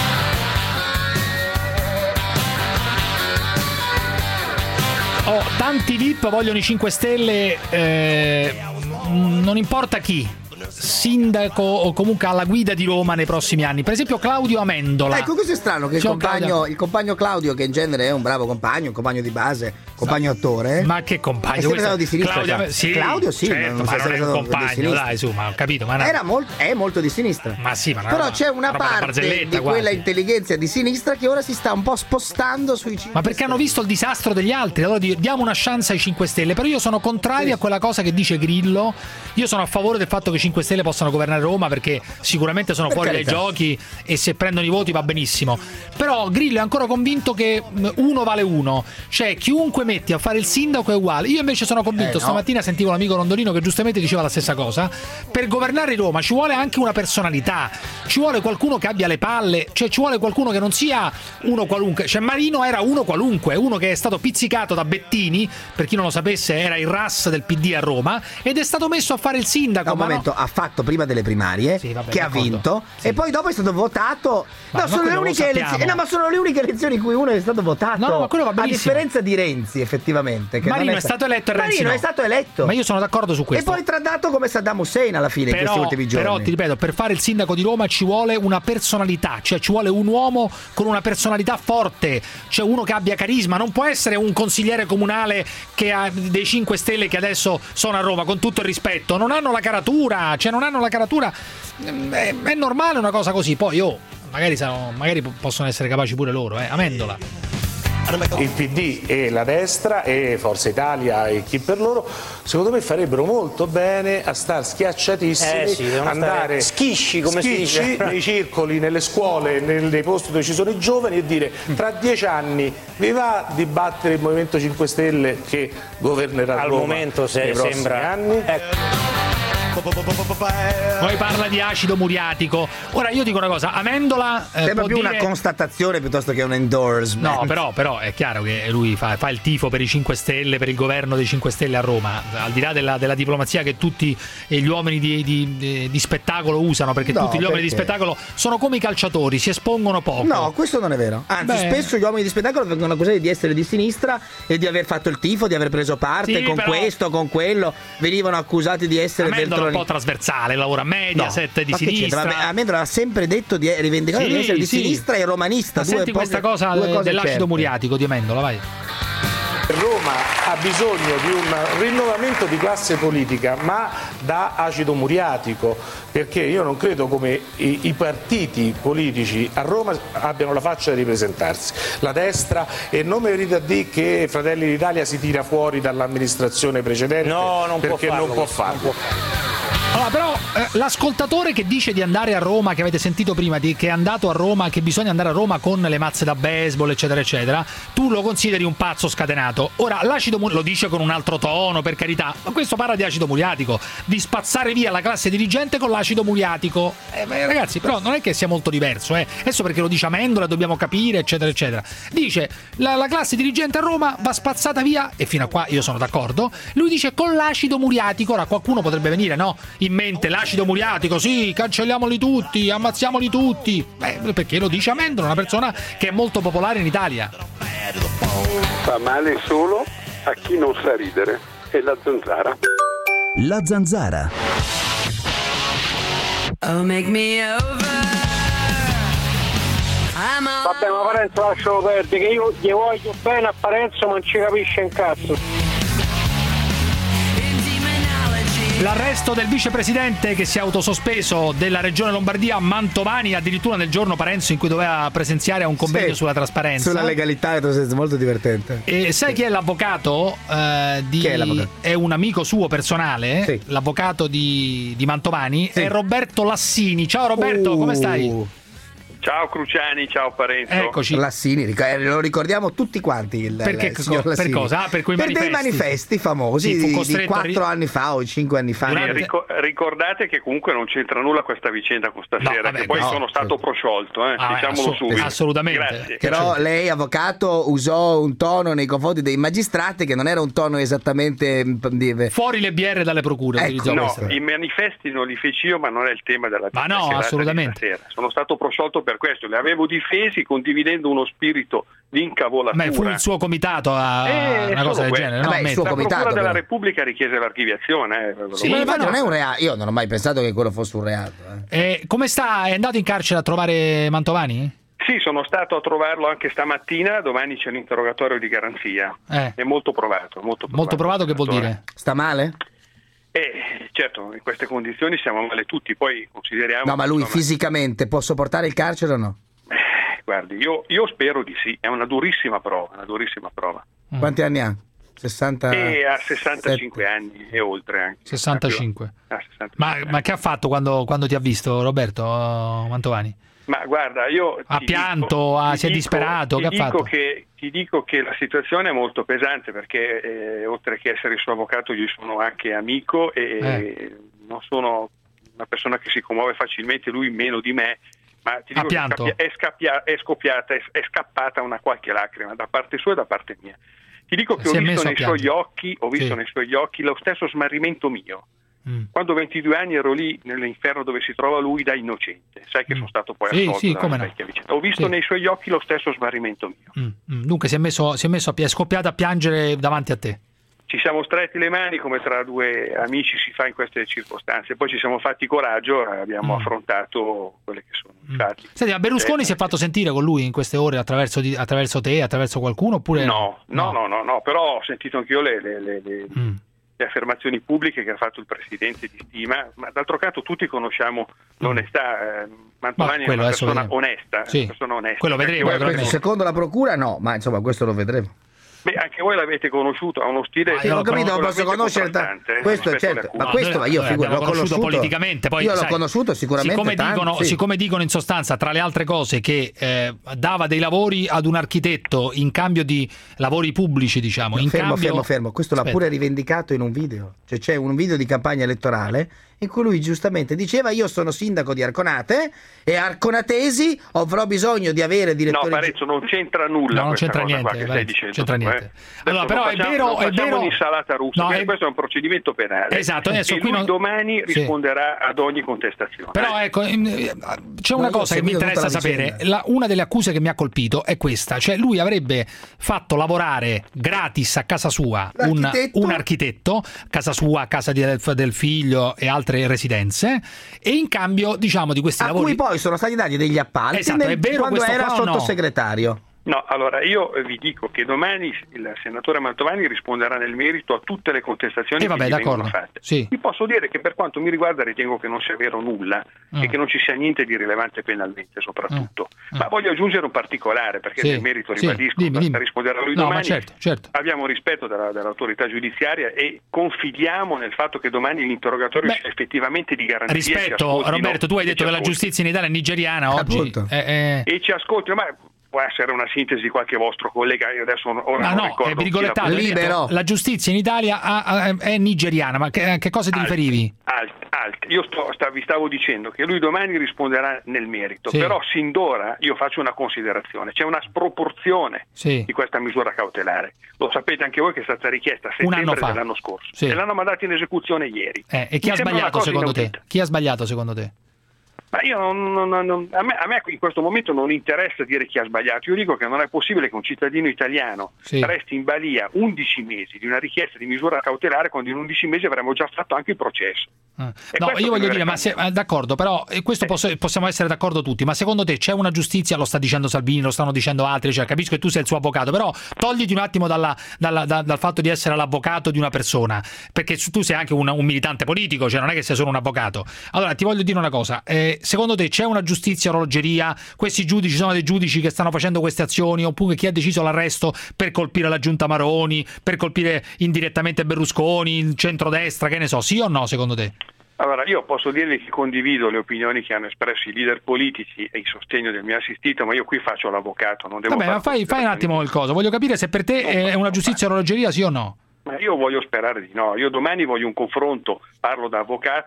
Ho Anti-V I P vogliono i cinque Stelle, eh, non importa chi, sindaco o comunque alla guida di Roma nei prossimi anni. Per esempio Claudio Amendola. Ecco, questo è strano che il compagno, il compagno Claudio, che in genere è un bravo compagno, un compagno di base, compagno attore. Ma che compagno? È sempre stato di sinistra. Claudio, Claudio sì, Claudio sì, certo, non, ma non è un compagno, dai, su, ma ho capito. Ma Era molto, è molto di sinistra. Ma sì, ma no, però no, c'è una parte di quasi. quella intelligenza di sinistra che ora si sta un po' spostando sui cinque Ma perché Stelle. hanno visto il disastro degli altri, allora diamo una chance ai cinque Stelle. Però io sono contrario sì. a quella cosa che dice Grillo. Io sono a favore del fatto che i cinque Stelle possano governare Roma, perché sicuramente sono per fuori carità. dai giochi e se prendono i voti va benissimo. Però Grillo è ancora convinto che uno vale uno, cioè chiunque metti a fare il sindaco è uguale. Io invece sono convinto, eh, no. stamattina sentivo l'amico Rondolino che giustamente diceva la stessa cosa. Per governare Roma ci vuole anche una personalità, ci vuole qualcuno che abbia le palle, cioè ci vuole qualcuno che non sia uno qualunque. Cioè Marino era uno qualunque, uno che è stato pizzicato da Bettini, per chi non lo sapesse era il R A S del P D a Roma, ed è stato messo a fare il sindaco. No, un ma momento, no. ha fatto prima delle primarie, sì, vabbè, che ha vinto, sì. e poi dopo è stato votato. Ma no, sono le uniche elezioni, no, ma sono le uniche elezioni in cui uno è stato votato. No, no, ma quello va a benissimo. differenza di Renzi, effettivamente. Che Marino non è stato eletto e Renzi Marino no. è stato eletto. Ma io sono d'accordo su questo. E poi trattato come Saddam Hussein alla fine, però, in questi ultimi giorni. Però ti ripeto, per fare il sindaco di Roma ci vuole una personalità, cioè ci vuole un uomo con una personalità forte, cioè uno che abbia carisma. Non può essere un consigliere comunale che ha dei cinque Stelle che adesso sono a Roma, con tutto il rispetto, non hanno la caratura, cioè non hanno la caratura. È, è normale una cosa così. Poi oh, magari, saranno, magari possono essere capaci pure loro, eh. Amendola. Il P D e la destra e Forza Italia e chi per loro, secondo me farebbero molto bene a star schiacciatissimi, eh sì, andare schisci come schisci, si dice nei circoli, nelle scuole, nei, nei posti dove ci sono i giovani, e dire tra dieci anni vi va di battere il Movimento cinque Stelle che governerà al Roma momento se nei prossimi sembra anni. Ecco. Poi parla di acido muriatico. Ora io dico una cosa, Amendola eh, sembra più dire... una constatazione piuttosto che un endorsement. No, però, però è chiaro che lui fa, fa il tifo per i cinque Stelle, per il governo dei cinque Stelle a Roma, al di là della, della diplomazia che tutti gli uomini di, di, di, di spettacolo usano, perché no, tutti gli uomini perché? di spettacolo sono come i calciatori, si espongono poco. No, questo non è vero. Anzi, Beh. spesso gli uomini di spettacolo vengono accusati di essere di sinistra e di aver fatto il tifo, di aver preso parte sì, con però... questo, con quello. Venivano accusati di essere Amendola un po' trasversale, lavora a Mediaset, no, di ma sinistra. Amendola ha sempre detto di rivendicato sì, di essere di sì. sinistra e romanista. Ma due senti poche, questa cosa dell'acido certe. muriatico di Amendola, vai. Roma ha bisogno di un rinnovamento di classe politica, ma da acido muriatico, perché io non credo come i, i partiti politici a Roma abbiano la faccia di ripresentarsi. La destra, e non mi venite a dire che Fratelli d'Italia si tira fuori dall'amministrazione precedente, no, non perché può farlo, non può farlo. Non può farlo. Allora, però eh, l'ascoltatore che dice di andare a Roma, che avete sentito prima, di, che è andato a Roma, che bisogna andare a Roma con le mazze da baseball, eccetera, eccetera, tu lo consideri un pazzo scatenato. Ora, l'acido muriatico lo dice con un altro tono, per carità, ma questo parla di acido muriatico, di spazzare via la classe dirigente con l'acido muriatico. Eh, beh, ragazzi, però non è che sia molto diverso, eh. Adesso perché lo dice Amendola dobbiamo capire, eccetera, eccetera. Dice la, la classe dirigente a Roma va spazzata via, e fino a qua io sono d'accordo. Lui dice con l'acido muriatico. Ora qualcuno potrebbe venire, no? In mente l'acido muriatico, sì, cancelliamoli tutti, ammazziamoli tutti. Beh, perché lo dice Amendola, una persona che è molto popolare in Italia. Fa male solo a chi non sa ridere. E la zanzara. La zanzara. Oh, make me over. Vabbè, ma Parenzo lascialo perdere, che io gli voglio bene a Parenzo, ma non ci capisce un cazzo. L'arresto del vicepresidente che si è autosospeso della regione Lombardia, Mantovani, addirittura nel giorno Parenzo in cui doveva presenziare a un convegno sì, sulla trasparenza. Sulla legalità, è molto divertente. E sai chi è l'avvocato? Eh, di, chi è l'avvocato? È un amico suo personale, sì. L'avvocato di, di Mantovani, sì. È Roberto Lassini. Ciao Roberto, uh. come stai? Ciao Cruciani, ciao Parenzo. Eccoci. Lassini, lo ricordiamo tutti quanti. Il, Perché il signor per cosa? Ah, per quei per manifesti. dei manifesti famosi sì, di, di quattro anni fa o cinque anni fa. Durante... Ric- ricordate che comunque non c'entra nulla questa vicenda con stasera, no, vabbè, che poi no, sono stato prosciolto, eh? ah, diciamolo assolut- subito. Assolutamente. Grazie. Però lei, avvocato, usò un tono nei confronti dei magistrati che non era un tono esattamente fuori le B R dalle procure. Ecco, no, i manifesti non li feci io, ma non è il tema della ma no, assolutamente. Sono stato prosciolto per per questo li avevo difesi condividendo uno spirito di incavolatura. Ma fu il suo comitato a Eh, una cosa del solo genere, questo. no? Vabbè, il suo La comitato, Procura della però. Repubblica richiese l'archiviazione. eh, ve lo Sì, ma dico. infatti non è un reato. Io non ho mai pensato che quello fosse un reato. eh. Eh, come sta? È andato in carcere a trovare Mantovani? Sì, sono stato a trovarlo anche stamattina, domani c'è l'interrogatorio di garanzia. Eh. È molto provato, molto provato. Molto provato, che vuol dire? Sta male? Eh, certo, in queste condizioni siamo male tutti, poi consideriamo... No, ma lui insomma, fisicamente può sopportare il carcere o no? guardi, io, io spero di sì, è una durissima prova, una durissima prova. Quanti anni ha? sessanta E ha sessantacinque anni e oltre anche. sessantacinque. Ah, sessantacinque. Ma, ma che ha fatto quando, quando ti ha visto Roberto Mantovani? Ma guarda, io Ha ti pianto, dico- ha- ti si è dico- disperato, ti che ha dico fatto? Che, ti dico che la situazione è molto pesante perché eh, oltre che essere il suo avvocato gli sono anche amico e Eh. non sono una persona che si commuove facilmente, lui meno di me, ma ti Ha dico che pianto? scappia- è, scappia- è scoppiata, è, è scappata una qualche lacrima da parte sua e da parte mia. Ti dico che Si ho è visto messo a nei suoi piangere. occhi, ho visto Sì. nei suoi occhi lo stesso smarrimento mio. Mm. Quando a ventidue anni ero lì nell'inferno dove si trova lui da innocente, sai che sono stato poi Sì, assolto sì, dalla come no. vecchia vicenda. Ho visto Sì. nei suoi occhi lo stesso smarrimento mio. Mm, mm. Dunque si è messo, si è messo a pi- è scoppiato a piangere davanti a te. Ci siamo stretti le mani come tra due amici si fa in queste circostanze, poi ci siamo fatti coraggio e abbiamo Mm. affrontato quelle che sono i fatti. Senti, ma Berlusconi Eh, si è fatto sentire con lui in queste ore attraverso, di- attraverso te, attraverso qualcuno? Oppure No, no, no, no, no, però ho sentito anch'io le, le, le, le- Mm. le affermazioni pubbliche che ha fatto il Presidente di stima, ma d'altro canto tutti conosciamo l'onestà, eh, Mantovani è quello una adesso persona vedremo. onesta, Sì. una persona onesta. Quello Anche vedremo, voi quello avete- vedremo. Secondo la procura no, ma insomma questo lo vedremo. Beh, anche voi l'avete conosciuto, ha uno stile Sì, ho capito, sicuramente posso conoscere ta- contrastante, questo è rispetto alle certo, ma accuse. questo io Noi figuro, abbiamo l'ho conosciuto politicamente, poi, io l'ho sai, conosciuto sicuramente siccome tanto, dicono, sì. siccome dicono in sostanza tra le altre cose che eh, dava dei lavori ad un architetto in cambio di lavori pubblici, diciamo, in fermo, cambio... fermo, fermo, questo l'ha Aspetta. pure rivendicato in un video, cioè c'è un video di campagna elettorale in cui lui giustamente diceva io sono sindaco di Arconate e Arconatesi avrò bisogno di avere No, direttori Parenzo, non c'entra nulla No, non questa c'entra cosa niente, qua che stai Parenzo, dicendo. c'entra tu, niente. eh. Allora, Adesso però non è facciamo- vero- non è facciamo vero- un'insalata russa, No, perché è- questo è un procedimento penale. Esatto, adesso e qui lui non- domani Sì. risponderà ad ogni contestazione. Però ecco, ehm, c'è una io ho cosa che mi seguito interessa tutta la sapere. vicenda. La- una delle accuse che mi ha colpito è questa, cioè lui avrebbe fatto lavorare gratis a casa sua un, L'architetto? un architetto, casa sua, casa di- del, del figlio e altre residenze, e in cambio, diciamo, di questi a lavori... cui poi sono stati dati degli appalti Esatto, nel- è vero quando questo era qua o no? sottosegretario. No, allora io vi dico che domani il senatore Mantovani risponderà nel merito a tutte le contestazioni Eh, vabbè, che gli vengono d'accordo. fatte. Sì. Vi posso dire che per quanto mi riguarda ritengo che non sia vero nulla Mm. e che non ci sia niente di rilevante penalmente soprattutto. Mm. Ma voglio aggiungere un particolare perché Sì, nel merito sì, ribadisco, dimmi, dimmi. risponderà lui No, ma domani. certo, certo. Abbiamo rispetto della- dell'autorità giudiziaria e confidiamo nel fatto che domani l'interrogatorio Beh, sia effettivamente di garanzia. ci Rispetto, ascoltino Roberto, tu hai e detto ci che la ascoltino. giustizia in Italia è nigeriana oggi. Appunto. Eh, eh, E ci ascoltino, ma può essere una sintesi di qualche vostro collega, io adesso ora Ah non no, ricordo è chi virgolettato. l'ha hai detto, Libero. la giustizia in Italia ha- ha- è nigeriana, ma che, a che cosa ti Alt, riferivi? alt, alt. Io sto, sta- vi stavo dicendo che lui domani risponderà nel merito, Sì. però sin d'ora io faccio una considerazione, c'è una sproporzione Sì. di questa misura cautelare. Lo sapete anche voi che è stata richiesta a Un anno settembre fa. dell'anno scorso Sì. e l'hanno mandata in esecuzione ieri. Eh, e chi Mi ha sembra una sbagliato cosa secondo te? inaudita. Chi ha sbagliato secondo te? Ma io non, non- non- a, me, a me in questo momento non interessa dire chi ha sbagliato, io dico che non è possibile che un cittadino italiano Sì. resti in balia undici mesi di una richiesta di misura cautelare quando in undici mesi avremmo già fatto anche il processo. Ah. E No, questo io voglio deve dire, ma se, eh, d'accordo, però eh, questo posso- possiamo essere d'accordo tutti, ma secondo te c'è una giustizia, lo sta dicendo Salvini, lo stanno dicendo altri, cioè capisco che tu sei il suo avvocato, però togliti un attimo dalla- dalla- da- dal fatto di essere l'avvocato di una persona, perché su- tu sei anche un, un militante politico, cioè non è che sei solo un avvocato. Allora ti voglio dire una cosa, eh, secondo te c'è una giustizia a orologeria, questi giudici sono dei giudici che stanno facendo queste azioni, oppure chi ha deciso l'arresto per colpire la giunta Maroni, per colpire indirettamente Berlusconi, il centrodestra, che ne so, sì o no secondo te? Allora, io posso dirvi che condivido le opinioni che hanno espresso i leader politici e il sostegno del mio assistito, ma io qui faccio l'avvocato, non devo Vabbè, fare ma fai, fai un attimo il coso, voglio capire se per te è una giustizia a orologeria, sì o no? Ma io voglio sperare di no, io domani voglio un confronto, parlo da avvocato,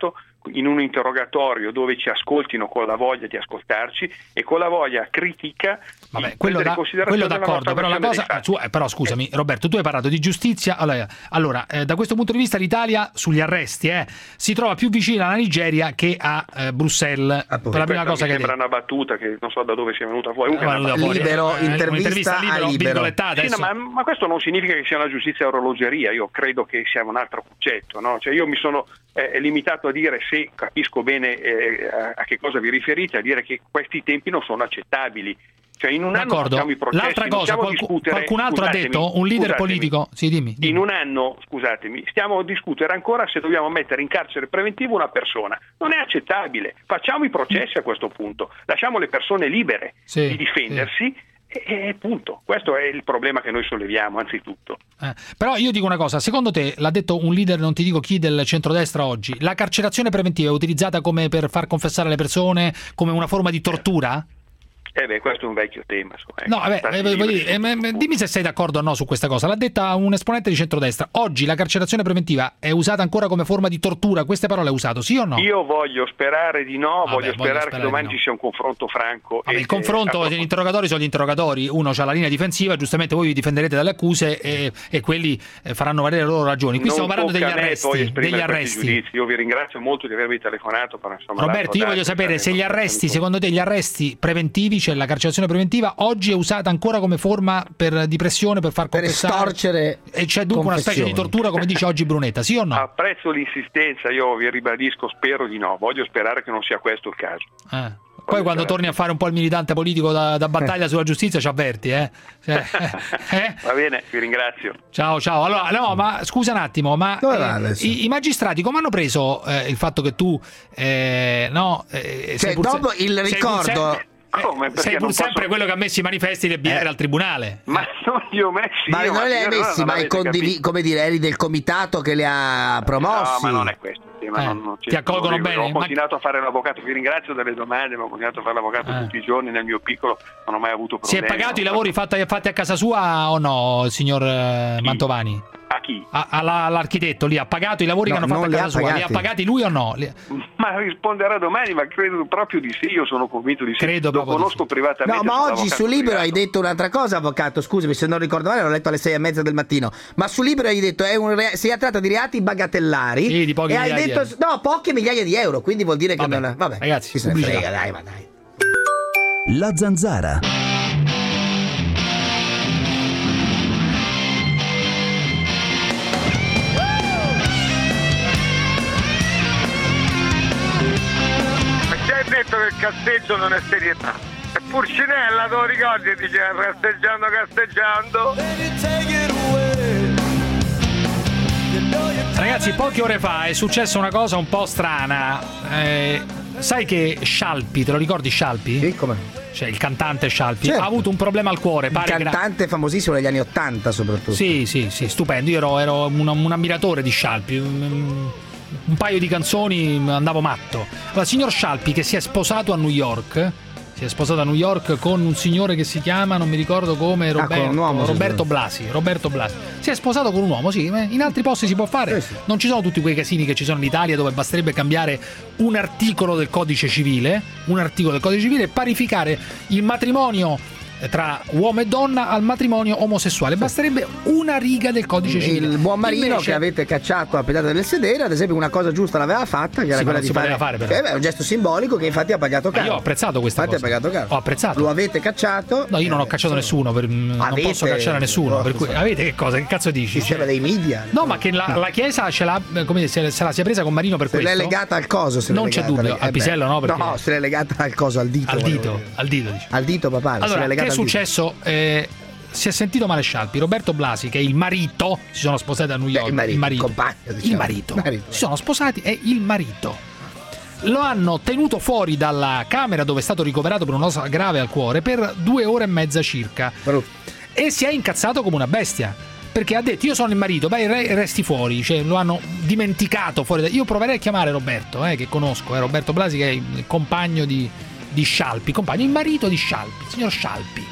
in un interrogatorio dove ci ascoltino con la voglia di ascoltarci e con la voglia critica. Vabbè, quello, da, quello d'accordo, però la cosa, tu, eh, però scusami Roberto, tu hai parlato di giustizia, allora, allora eh, da questo punto di vista l'Italia sugli arresti eh, si trova più vicina alla Nigeria che a eh, Bruxelles, ah, per la prima cosa mi che sembra una battuta che non so da dove sia venuta fuori, eh, venuta fuori. Libero, eh, intervista libero, libero. Sì, no, ma, ma questo non significa che sia una giustizia a orologeria, io credo che sia un altro concetto, no? Cioè io mi sono eh, limitato a dire, se capisco bene eh, a, a che cosa vi riferite, a dire che questi tempi non sono accettabili. Cioè in un D'accordo. anno facciamo i processi, l'altra cosa, qualcun, qualcun altro ha detto, un leader politico, sì, dimmi, dimmi. In un anno, scusatemi, stiamo a discutere ancora se dobbiamo mettere in carcere preventivo una persona. Non è accettabile. Facciamo i processi a questo punto, lasciamo le persone libere sì, di difendersi. Sì. E punto, questo è il problema che noi solleviamo anzitutto. Eh, però io dico una cosa, secondo te, l'ha detto un leader, non ti dico chi, del centrodestra oggi, la carcerazione preventiva è utilizzata come per far confessare le persone, come una forma di tortura? Eh beh, questo è un vecchio tema. Insomma, no, vabbè, eh, dire, eh, dimmi se sei d'accordo o no su questa cosa. L'ha detta un esponente di centrodestra. Oggi la carcerazione preventiva è usata ancora come forma di tortura? Queste parole ha usato, sì o no? Io voglio sperare di no, vabbè, voglio, sperare sperare che domani no. ci sia un confronto franco. Vabbè, e, il confronto, eh, gli interrogatori sono gli interrogatori, uno ha la linea difensiva, giustamente voi vi difenderete dalle accuse e, e quelli faranno valere le loro ragioni. Qui non stiamo parlando degli arresti. Degli arresti. Io vi ringrazio molto di avermi telefonato. Per, insomma, Roberto, io voglio sapere se gli arresti, secondo te gli arresti preventivi, cioè la carcerazione preventiva, oggi è usata ancora come forma per di pressione, per far confessare, per estorcere, e c'è dunque una specie di tortura, come dice oggi Brunetta, sì o no? Apprezzo l'insistenza, io vi ribadisco, spero di no, voglio sperare che non sia questo il caso. Eh. Poi quando torni a fare un po' il militante politico da, da battaglia sulla giustizia ci avverti, eh? eh? Va bene, vi ringrazio. Ciao, ciao. Allora, no, ma scusa un attimo, ma eh, i, i magistrati come hanno preso eh, il fatto che tu eh, no, eh, cioè, dopo se- il ricordo Come? Sei pur sempre posso... quello che ha messo i manifesti del B R eh. al tribunale. Ma non li ho messi ma io. non ma li hai messi, non ma hai condiviso, come dire, eri del comitato che li ha promossi. No, ma non è questo. Ma eh. non, non Ti accolgono bene? Ho continuato ma... a fare l'avvocato, vi ringrazio delle domande, ma ho continuato a fare l'avvocato eh. tutti i giorni nel mio piccolo, non ho mai avuto problemi. Si è pagato i lavori fatti, fatti a casa sua o no, signor eh, Mantovani? A chi? A, alla, all'architetto lì, ha pagato i lavori no, che hanno fatto a casa sua, pagati. Li ha pagati lui o no? Li... Ma risponderà domani, ma credo proprio di sì, io sono convinto di sì. Credo Lo conosco sì. privatamente. No, ma oggi su Libero hai detto un'altra cosa, avvocato, scusami se non ricordo male, l'ho letto alle sei e mezza del mattino, ma su Libero hai detto è un re... si tratta di reati bagatellari sì, di pochi e hai detto di no, poche migliaia di euro, quindi vuol dire che vabbè, non... Vabbè, ragazzi, chi se ne frega, dai, ma dai. La Zanzara. Detto che il casteggio non è serietà. E Pulcinella, te lo ricordi? Dice casteggiando, casteggiando. Ragazzi, poche ore fa è successa una cosa un po' strana. Eh, sai che Scialpi, te lo ricordi Scialpi? Sì, come? Cioè il cantante Scialpi certo. ha avuto un problema al cuore. Il cantante gra- famosissimo degli anni ottanta soprattutto. Sì, sì, sì, stupendo. Io ero, ero un, un ammiratore di Scialpi. Un, un paio di canzoni andavo matto. Allora, signor Scialpi, che si è sposato a New York, si è sposato a New York con un signore che si chiama, non mi ricordo come, Roberto, ah, un uomo, Roberto Blasi. Roberto Blasi. Si è sposato con un uomo, sì, in altri posti si può fare. Sì, sì. Non ci sono tutti quei casini che ci sono in Italia dove basterebbe cambiare un articolo del codice civile, un articolo del codice civile e parificare il matrimonio tra uomo e donna al matrimonio omosessuale. Basterebbe una riga del codice civile. Il buon Marino invece... che avete cacciato a pedate del sedere, ad esempio, una cosa giusta l'aveva fatta, che era sì, quella di fare, fare che è un gesto simbolico che infatti ha pagato caro. Ma io ho apprezzato questa infatti cosa. Ha pagato caro. Ho apprezzato. Lo avete cacciato? No, io non ho cacciato eh, nessuno, per... non posso cacciare nessuno. Per cui... Avete che cosa? Che cazzo dici? Sistema dei media. No, ma che la, no. la Chiesa ce l'ha, come dire, se, se la sia presa con Marino per se questo. Se l'è legata al coso, se non c'è dubbio. Al pisello, no? Perché... No, se l'è legata al coso, al dito. Al dito, al dito, dice. Al dito, papà. Allora, che è successo? Eh, si è sentito male Scialpi. Roberto Blasi, che è il marito, si sono sposati a New York. Beh, il marito, il marito, compagno, diciamo. il marito. marito. Si sono sposati, è il marito. Lo hanno tenuto fuori dalla camera dove è stato ricoverato per una cosa grave al cuore per due ore e mezza circa. Brutto. E si è incazzato come una bestia. Perché ha detto: io sono il marito, beh, resti fuori. Cioè, lo hanno dimenticato fuori. Da... Io proverei a chiamare Roberto, eh, che conosco, eh, Roberto Blasi, che è il compagno di, di Scialpi, compagno, il marito di Scialpi, il signor Scialpi.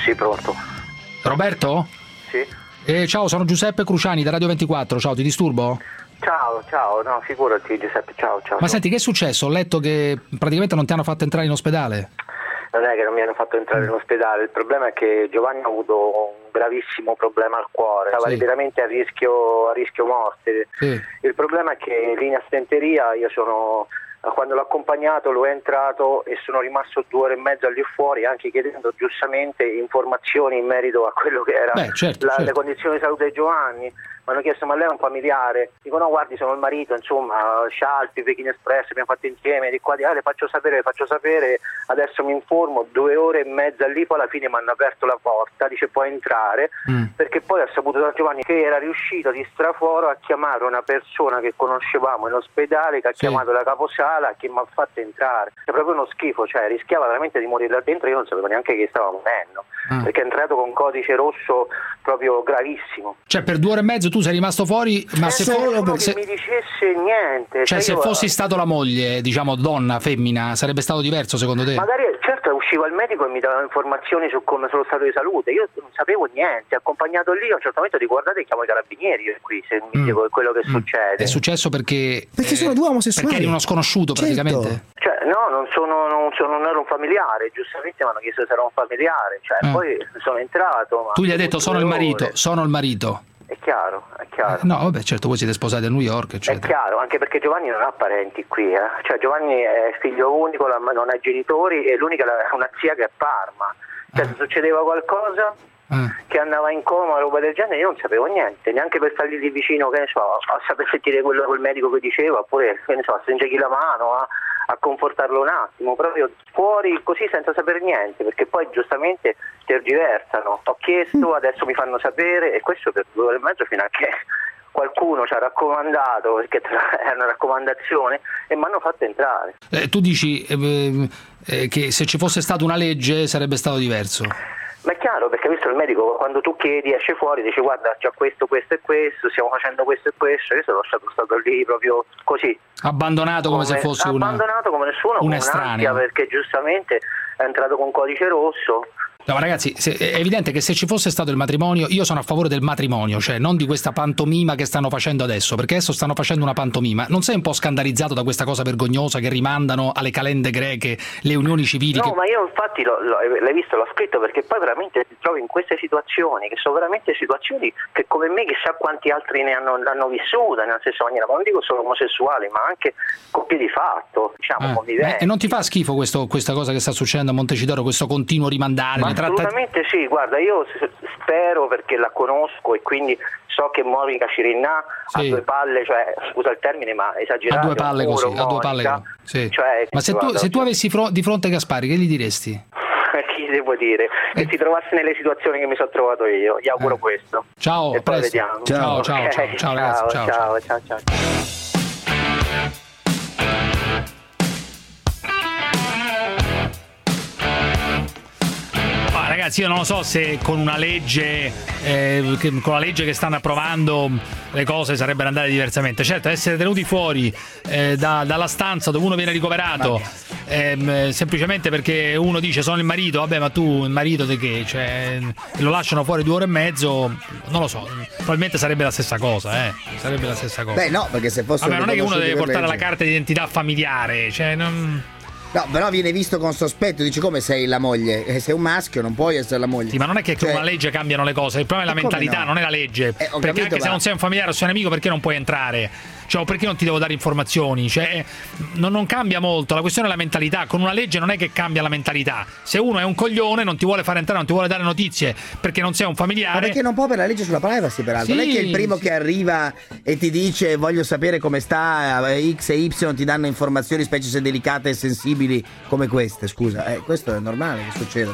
Sì, pronto. Roberto? Sì. Eh, ciao, sono Giuseppe Cruciani da Radio ventiquattro, ciao, ti disturbo? Ciao, ciao, no, figurati Giuseppe, ciao, ciao. Ma senti, che è successo? Ho letto che praticamente non ti hanno fatto entrare in ospedale. Non è che non mi hanno fatto entrare in ospedale, il problema è che Giovanni ha avuto un gravissimo problema al cuore, stava Sì. veramente a rischio, a rischio morte. Sì. Il problema è che in linea stenteria io sono... Quando l'ho accompagnato lo è entrato e sono rimasto due ore e mezza lì fuori, anche chiedendo giustamente informazioni in merito a quello che era Beh, certo, la, certo. le condizioni di salute di Giovanni. Mi hanno chiesto: ma lei è un familiare? Dico: no, guardi, sono il marito, insomma, Scialpi, Pechino Express, abbiamo fatto insieme, di qua di là, le faccio sapere, le faccio sapere, adesso mi informo, due ore e mezza lì, poi alla fine mi hanno aperto la porta, dice puoi entrare, Mm. perché poi ho saputo da Giovanni che era riuscito di straforo a chiamare una persona che conoscevamo in ospedale, che ha Sì. chiamato la caposala, che mi ha fatto entrare. È proprio uno schifo, cioè rischiava veramente di morire là dentro, io non sapevo neanche che stava morendo, Ah. perché è entrato con codice rosso proprio gravissimo. Cioè, per due ore e mezzo tu sei rimasto fuori, ma se, fo- Nessuno che se- mi dicesse niente. cioè, se io- fossi stato la moglie, diciamo donna, femmina, sarebbe stato diverso secondo te? Magari certo usciva il medico e mi dava informazioni su come sullo stato di salute, io non sapevo niente, accompagnato lì a un certo momento dico: guardate, chiamo i carabinieri io qui se mi Mm. dico quello che succede. È successo perché... Perché sono due omosessuali. Perché eri uno sconosciuto Certo. praticamente? Cioè, no, non sono, non sono, non ero un familiare, giustamente mi hanno chiesto se ero un familiare, cioè Ah. poi sono entrato. Ma Tu gli hai detto sono il due marito, ore. sono il marito. È chiaro, è chiaro. No, vabbè, certo, voi siete sposati a New York, È eccetera. chiaro, anche perché Giovanni non ha parenti qui, eh. Cioè Giovanni è figlio unico, la- non ha genitori e l'unica è una zia che è a Parma. Cioè se succedeva qualcosa Ah. che andava in coma, roba del genere, io non sapevo niente, neanche per stargli lì vicino, che ne so, a saper sentire quello che quel medico che diceva, oppure che ne so, a stringergli la mano, a, a confortarlo un attimo, proprio fuori così senza sapere niente, perché poi giustamente tergiversano. Ho chiesto, adesso mi fanno sapere, e questo per due ore e mezzo fino a che qualcuno ci ha raccomandato, perché era una raccomandazione, e mi hanno fatto entrare. Eh, tu dici eh, eh, che se ci fosse stata una legge sarebbe stato diverso. Ma è chiaro, perché visto il medico quando tu chiedi esce fuori, dice guarda c'è questo, questo e questo, stiamo facendo questo e questo, io sono stato, stato lì proprio così. Abbandonato come, se fosse una... abbandonato come nessuno, un con estraneo. un'ansia, perché giustamente è entrato con codice rosso. No, ragazzi, se- è evidente che se ci fosse stato il matrimonio, io sono a favore del matrimonio, cioè non di questa pantomima che stanno facendo adesso, perché adesso stanno facendo una pantomima. Non sei un po' scandalizzato da questa cosa vergognosa che rimandano alle calende greche le unioni civili? No, che... ma io infatti l'ho, l'ho- l'hai visto, l'ho scritto, perché poi veramente ti trovi in queste situazioni, che sono veramente situazioni che come me chissà quanti altri ne hanno, l'hanno vissuta nella stessa maniera, ma non dico solo omosessuali, ma anche coppie di fatto, diciamo, Eh, conviventi. E non ti fa schifo questo- questa cosa che sta succedendo a Montecitorio, questo continuo rimandare? ne tratta- Assolutamente sì, guarda, io s- spero, perché la conosco e quindi so che Monica Cirinnà ha Sì. due palle, cioè scusa il termine, ma A esagerato. due palle un muro, così, a due palle. Monica. Sì. Cioè, Ma se tu, guarda, se tu avessi fro- di fronte Gaspari, che gli diresti? che gli devo dire? Eh. Che si trovasse nelle situazioni che mi sono trovato io, gli auguro questo. Ciao, e a poi presto. vediamo. Ciao, ciao, Ok, ciao, ciao, ragazzi, ciao, ciao, ciao, ciao. Ma ragazzi, io non lo so se con una legge, eh, che- con la legge che stanno approvando le cose sarebbero andate diversamente. Certo, essere tenuti fuori eh, da- dalla stanza dove uno viene ricoverato ehm, semplicemente perché uno dice sono il marito, vabbè, ma tu il marito di che? Cioè, lo lasciano fuori due ore e mezzo, non lo so, probabilmente sarebbe la stessa cosa, eh. Sarebbe la stessa cosa. Beh, no, perché se fosse Vabbè, non è che uno deve riconosciuti per portare la legge. carta di identità familiare, cioè non... No, però viene visto con sospetto, dici come sei la moglie? Eh, sei un maschio, non puoi essere la moglie. Sì, ma non è che con Cioè, una legge cambiano le cose, il problema è la E come mentalità, no? non è la legge. Eh, ho perché capito, anche se ma- non sei un familiare o sei un amico, perché non puoi entrare? Cioè, o perché non ti devo dare informazioni? Cioè, non, non cambia molto, la questione è la mentalità. Con una legge non è che cambia la mentalità. Se uno è un coglione, non ti vuole fare entrare, non ti vuole dare notizie perché non sei un Ma familiare. perché non può per la legge sulla privacy, peraltro? Sì, non è che il primo sì. che arriva e ti dice voglio sapere come sta, eh, X e Y ti danno informazioni, specie se delicate e sensibili come queste, scusa. Eh, questo è normale che succeda.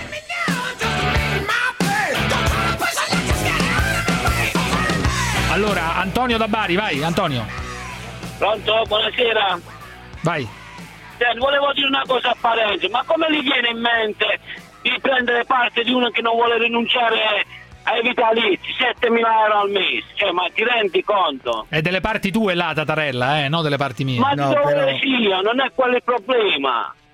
Allora, Antonio da Bari, vai, Antonio. Pronto? Buonasera. Vai. Senti, volevo dire una cosa a Parenzo, ma come gli viene in mente di prendere parte di uno che non vuole rinunciare ai vitalizi, settemila euro al mese? Cioè, ma ti rendi conto? È delle parti tue là, Tatarella, eh, non delle parti mie. Ma di dove sia, non è quello il problema.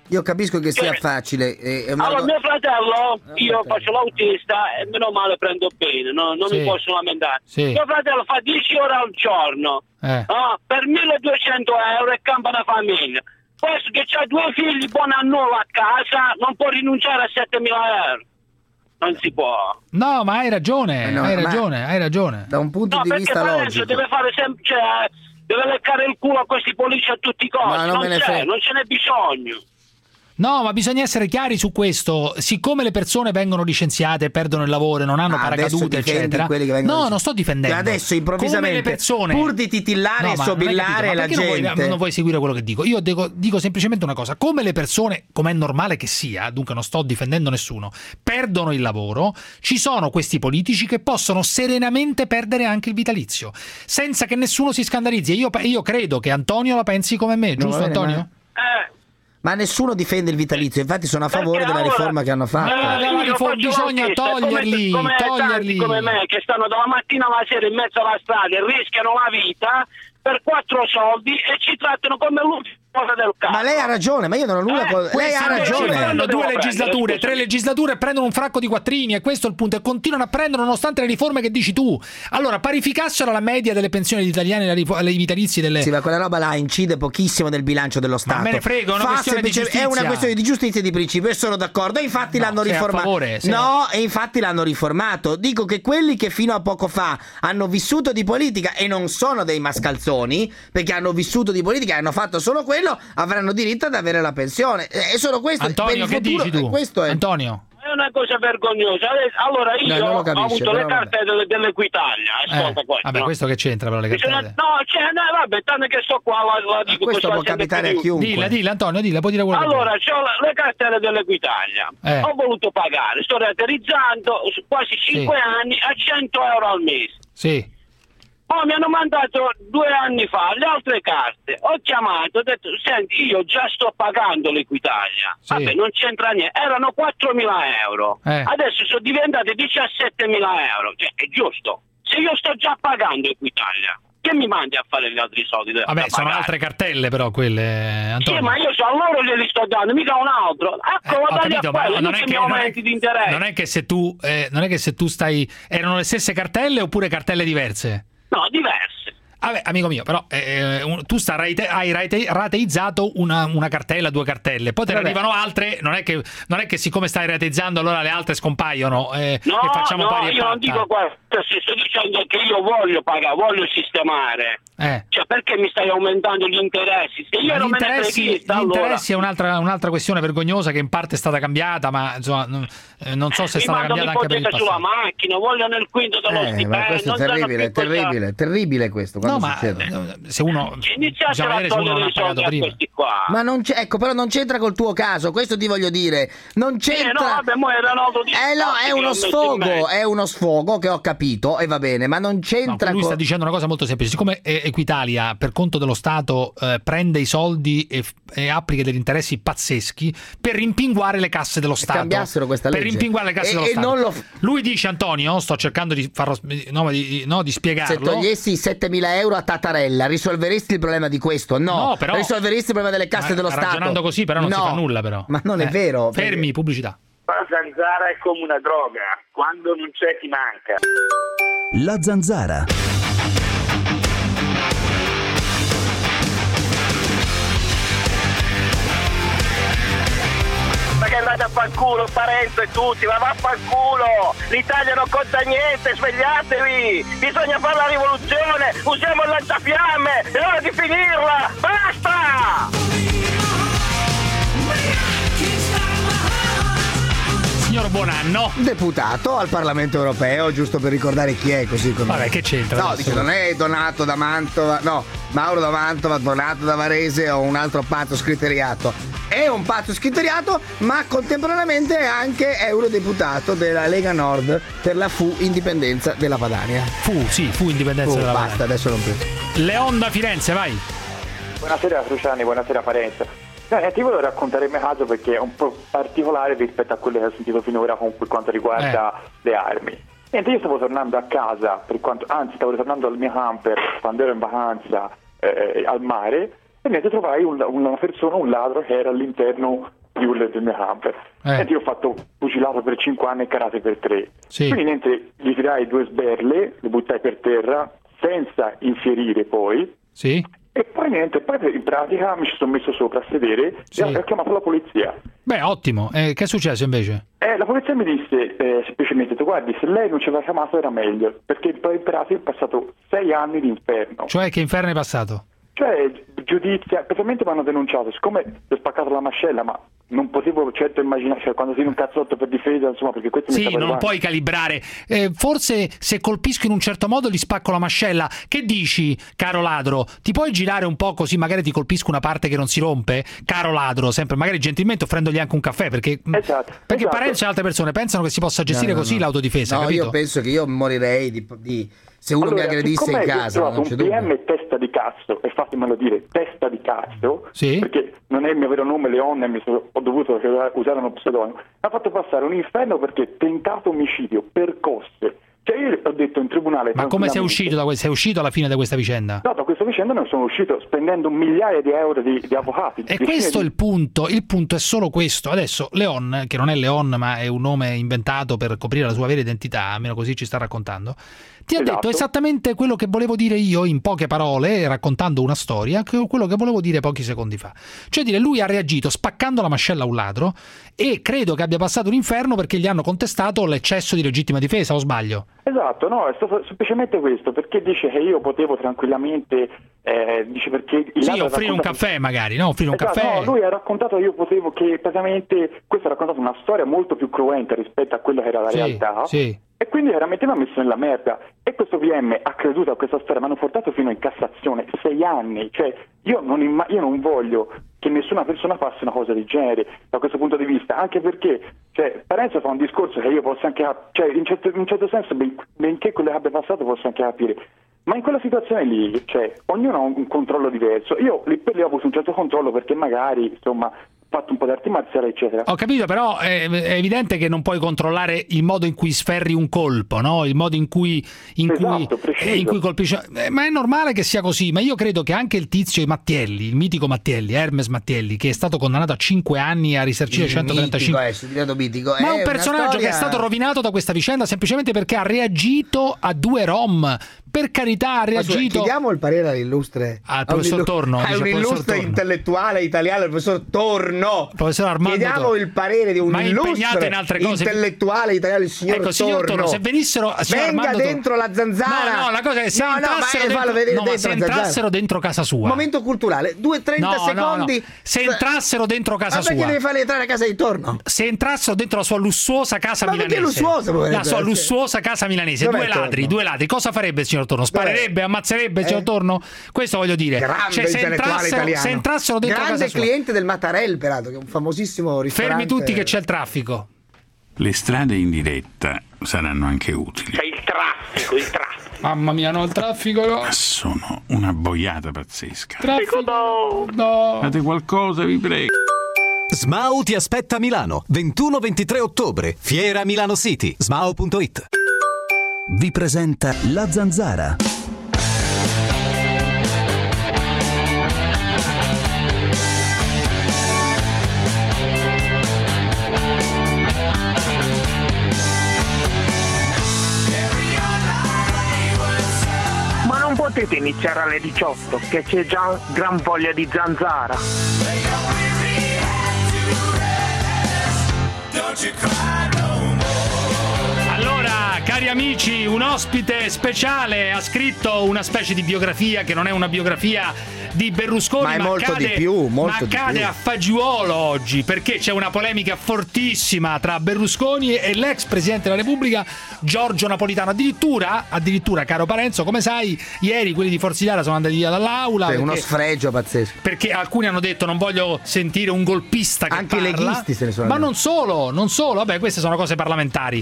Io capisco che sia Cioè, facile. È una allora, co- mio fratello, Ah, io fratello. faccio l'autista e meno male prendo bene, no? Non Sì. mi posso lamentare. Sì. Mio fratello fa dieci ore al giorno, Eh. no? Per milleduecento euro e campa una famiglia. Questo che ha due figli, buona nuova a casa, non può rinunciare a settemila euro. Non si può. No, ma hai ragione, Eh no, hai ma- ragione, hai ragione. Da un punto No, di perché vista Parenzo logico. deve fare sempre, cioè, deve leccare il culo a questi politici a tutti i costi. Ma non non me ne c'è, frega. non ce n'è bisogno. No, ma bisogna essere chiari su questo. Siccome le persone vengono licenziate, perdono il lavoro e non hanno Ah, adesso paracadute, difendi eccetera. quelli che vengono No, non sto difendendo. Adesso improvvisamente, Come le persone... pur di titillare No, e ma non hai sobillare capito, ma la perché non vuoi- gente. non vuoi seguire quello che dico? Io dico, dico semplicemente una cosa: come le persone, come è normale che sia, dunque non sto difendendo nessuno, perdono il lavoro, ci sono questi politici che possono serenamente perdere anche il vitalizio, senza che nessuno si scandalizzi. Io, io credo che Antonio la pensi come me, No, giusto va bene, Antonio? ma- Eh, Ma nessuno difende il vitalizio, infatti sono a favore Perché della allora- riforma che hanno fatto. Eh, la io riforma faccio bisogna l'autista, come- toglierli, come toglierli. tanti come me che stanno dalla mattina alla sera in mezzo alla strada e rischiano la vita per quattro soldi e ci trattano come l'ultima cosa del caso. Ma lei ha ragione, ma io non ho nulla Eh, con... Lei Questi ha invece ragione. fanno due Devo legislature, prendere, tre scusami. legislature e prendono un fracco di quattrini, e questo è il punto, e continuano a prendere nonostante le riforme che dici tu. Allora, parificassero la media delle pensioni degli italiani alle vitalizi delle... Sì, ma quella roba là incide pochissimo nel bilancio dello Stato. me ne frega, è una Fa questione di semplice- È una giustizia. questione di giustizia e di principio, e sono d'accordo. E infatti No, l'hanno sei a riformato. favore, sei- No, e infatti l'hanno riformato. Dico che quelli che fino a poco fa hanno vissuto di politica e non sono dei mascalzoni, perché hanno vissuto di politica e hanno fatto solo quello, avranno diritto ad avere la pensione. È solo questo. per Antonio, il che futuro, dici tu? Questo è. Antonio? È una cosa vergognosa. Adesso- Allora io No, non lo ho capisce, avuto le però vabbè. carte delle- dell'Equitalia, ascolta Eh, questo. vabbè, no? questo che c'entra però le Bisogna- cartelle? No, cioè, no, vabbè, tanto che sto qua, la, la dico Questo così, può la gente capitare a più- chiunque. Dilla, dilla Antonio, dilla, puoi dire quello che Allora, vuoi. c'ho la- le cartelle dell'Equitalia, Eh. ho voluto pagare, sto raterizzando su quasi cinque anni a cento euro al mese. Sì. Poi mi hanno mandato due anni fa le altre carte, ho chiamato, ho detto, senti, io già sto pagando l'Equitalia, Sì. vabbè, non c'entra niente, erano quattromila euro, Eh. adesso sono diventate diciassettemila euro, cioè è giusto, se io sto già pagando Equitalia, che mi mandi a fare gli altri soldi da, Vabbè, da sono pagare? altre cartelle però quelle, Antonio. Sì, ma io so, a loro glieli sto dando, mica un altro. Ecco, Eh, ho dagli capito, a ma quello, non non è, che, mi non, è, aumenti di interesse. non è che se tu eh, non è che se tu stai erano le stesse cartelle oppure cartelle diverse? No, diverse. Vabbè, amico mio, però eh, un- tu sta rate- hai rate- rateizzato una, una cartella, due cartelle, poi te ne Vabbè. arrivano altre, non è, che, non è che siccome stai rateizzando allora le altre scompaiono eh, No, e facciamo no, pari e io non patta. dico questo, si sto dicendo che io voglio pagare, voglio sistemare. Eh. Cioè, perché mi stai aumentando gli interessi? Se io Ma ero gli interessi, menefreghista, gli allora... interessi è un'altra, un'altra questione vergognosa che in parte è stata cambiata, ma insomma, non, eh, non so se è mi stata mandano cambiata anche per il l'ipoteca sulla passato. macchina, vogliono il quinto dello Eh, stipendio. ma questo è non sanno terribile, più è cosa- terribile, è terribile questo. No, Quando ma succede. eh, se uno Iniziate bisogna a vedere se uno non togliere ha i soldi pagato a prima. questi qua. Ma non c'è, ecco, però non c'entra col tuo caso, questo ti voglio dire. Non c'entra. Eh, no, vabbè, mo erano altro di Eh no, è che ho uno messo in sfogo, mezzo. è uno sfogo che ho capito e va bene, ma non No, c'entra lui con... sta dicendo una cosa molto semplice. Siccome eh, Equitalia per conto dello Stato eh, prende i soldi e, f- e applica degli interessi pazzeschi per rimpinguare le casse dello Stato, cambiassero questa per legge. rimpinguare le casse E- dello e Stato. non lo- Lui dice, Antonio, sto cercando di farlo, no, di, no, di Se spiegarlo. togliessi i settemila euro a Tattarella, risolveresti il problema di questo? No, No, però- risolveresti il problema delle casse Ma dello Stato? ragionando così però non No. si fa nulla però. Ma non è Eh, vero. Fermi, pubblicità. La zanzara è come una droga, quando non c'è ti manca. La zanzara. Ma che andate a far culo, Parenzo e tutti, ma va a far culo! L'Italia non conta niente, svegliatevi! Bisogna fare la rivoluzione! Usiamo il lanciafiamme! È ora di finirla! Basta! Signor Buonanno. Deputato al Parlamento Europeo, giusto per ricordare chi è, così come... Vabbè, che c'entra? No, adesso? dice, non è Donato da Mantova, no, Mauro da Mantova, Donato da Varese o un altro pazzo scriteriato. È un pazzo scriteriato, ma contemporaneamente è anche eurodeputato della Lega Nord per la Fu Indipendenza della Padania. Fu, sì, fu indipendenza Fu, della basta, Padania. adesso non più. Leon da Firenze, vai. Buonasera Cruciani, buonasera Parenzo. Eh, ti volevo raccontare il mio caso perché è un po' particolare rispetto a quello che ho sentito finora con per quanto riguarda Eh. le armi. Niente, io stavo tornando a casa, per quanto, anzi stavo ritornando al mio camper quando ero in vacanza eh, al mare e niente, trovai un, una persona, un ladro che era all'interno di un, del mio camper. Eh. E io ho fatto pugilato per cinque anni e karate per tre. Sì. Quindi niente, gli tirai due sberle, le buttai per terra senza infierire poi. Sì. E poi niente, poi in pratica mi ci sono messo sopra a sedere Sì. e ho chiamato la polizia. Beh, ottimo. Eh, che è successo invece? Eh, la polizia mi disse eh, semplicemente, guardi, se lei non ci aveva chiamato era meglio, perché poi in pratica è passato sei anni di inferno. Cioè, che inferno è passato? Cioè, giudizia, praticamente mi hanno denunciato, siccome ho spaccato la mascella, ma non potevo certo immaginare, cioè quando sei un cazzotto per difesa, insomma, perché questo mi Sì, stava non davanti. puoi calibrare. Eh, forse se colpisco in un certo modo gli spacco la mascella. Che dici, caro ladro? Ti puoi girare un po' così magari ti colpisco una parte che non si rompe? Caro ladro, sempre magari gentilmente offrendogli anche un caffè, perché, esatto, perché esatto. Parenzo e altre persone pensano che si possa gestire No, no, così no. l'autodifesa, No, capito? io penso che io morirei di, di se uno Allora, mi aggredisse in siccome io ho casa, trovato non c'è un dubbio. P M testa di cazzo, e fatemelo dire, testa di cazzo, Sì. perché non è il mio vero nome, Leon, e mi so- ho dovuto usare uno pseudonimo, ha fatto passare un inferno perché tentato omicidio, percosse. Cioè io ho detto in tribunale... Ma come sei tranquillamente- uscito da que- sei uscito alla fine di questa vicenda? No, da questa vicenda non sono uscito spendendo migliaia di euro di, di avvocati. E decine questo è di- il punto, il punto è solo questo. Adesso Leon, che non è Leon ma è un nome inventato per coprire la sua vera identità, almeno così ci sta raccontando, ti ha Esatto. detto esattamente quello che volevo dire io in poche parole, raccontando una storia, che- quello che volevo dire pochi secondi fa. Cioè dire, lui ha reagito spaccando la mascella a un ladro e credo che abbia passato l'inferno perché gli hanno contestato l'eccesso di legittima difesa, o sbaglio? Esatto, no, è stato semplicemente questo, perché dice che io potevo tranquillamente, eh, dice perché... il Sì, ladro ha offrire un raccontato- caffè magari, no? Offrire un Esatto, caffè. no, lui ha raccontato che io potevo che praticamente, questo ha raccontato una storia molto più cruenta rispetto a quella che era la Sì, realtà, sì. e quindi veramente mi ha messo nella merda, e questo P M ha creduto a questa storia, mi hanno portato fino in Cassazione, sei anni, cioè io non, imma- io non voglio che nessuna persona faccia una cosa del genere da questo punto di vista, anche perché cioè, Parenzo fa un discorso che io posso anche, cap- cioè in certo, in un certo senso, ben- benché quello che abbia passato posso anche capire, ma in quella situazione lì, cioè, ognuno ha un, un controllo diverso, io lì per lì ho avuto un certo controllo perché magari, insomma, ho fatto un po' di arti marziali, eccetera. Ho capito, però è, è evidente che non puoi controllare il modo in cui sferri un colpo, no? Il modo in cui, in Esatto, cui, preciso. in cui colpisci. Eh, ma è normale che sia così. Ma io credo che anche il tizio Mattielli, il mitico Mattielli, Hermes Mattielli, che è stato condannato a cinque anni a risarcire centotrentacinque. Mitico, è diventato mitico. Ma è È un una personaggio storia- che è stato rovinato da questa vicenda semplicemente perché ha reagito a due rom. Per carità, ha Ma scusa, reagito. chiediamo il parere all'illustre Al a un professor illu- Torno, a dice un il professor illustre Torno. intellettuale italiano, il professor Torno. Professor Armando Chiediamo Torno. il parere di un Ma è impegnato illustre in altre cose. intellettuale italiano, il signor Ecco, signor Torno. Torno, se venissero signor venga Armando Torno- dentro la zanzara. No, no, la cosa è che se No, no, entrassero, ma, eh, fallo dentro, vedere no, ma dentro se la zanzara. entrassero dentro casa sua. Momento culturale, due trenta No, no, secondi. no. Se entrassero dentro casa ma perché sua. devi farli entrare a casa di Torno? Se entrassero dentro la sua lussuosa casa Ma milanese. perché lussuosa, poveretto? La sua lussuosa casa milanese, Dov'è due ladri, Torno? due ladri. Cosa farebbe il signor Torno? Sparerebbe, ammazzerebbe il signor Torno? Questo voglio dire. Grande Cioè, se intellettuale entrassero, italiano. se entrassero dentro Grande casa sua. cliente del Mattarell, peraltro, che è un famosissimo ristorante. Fermi tutti che c'è il traffico. Le strade in diretta saranno anche utili. C'è il traffico, il traffico. Mamma mia, no, il traffico no. Ma sono una boiata pazzesca. Traffico no. No. Fate qualcosa, vi prego. S M A U ti aspetta a Milano, ventuno ventitré ottobre, Fiera Milano City, S M A U punto it. Vi presenta La Zanzara. Ma non potete iniziare alle diciotto, che c'è già gran voglia di zanzara. Allora, cari amici, un ospite speciale ha scritto una specie di biografia che non è una biografia di Berlusconi, Ma è molto accade, di più, molto ma di accade più. a fagiolo oggi perché c'è una polemica fortissima tra Berlusconi e l'ex presidente della Repubblica Giorgio Napolitano. Addirittura, addirittura, caro Parenzo, come sai, ieri quelli di Forza Italia sono andati via dall'aula. È perché, uno sfregio pazzesco. perché alcuni hanno detto non voglio sentire un golpista che Anche i parla. leghisti se ne sono Ma andati. non solo, non solo, vabbè, queste sono cose parlamentari.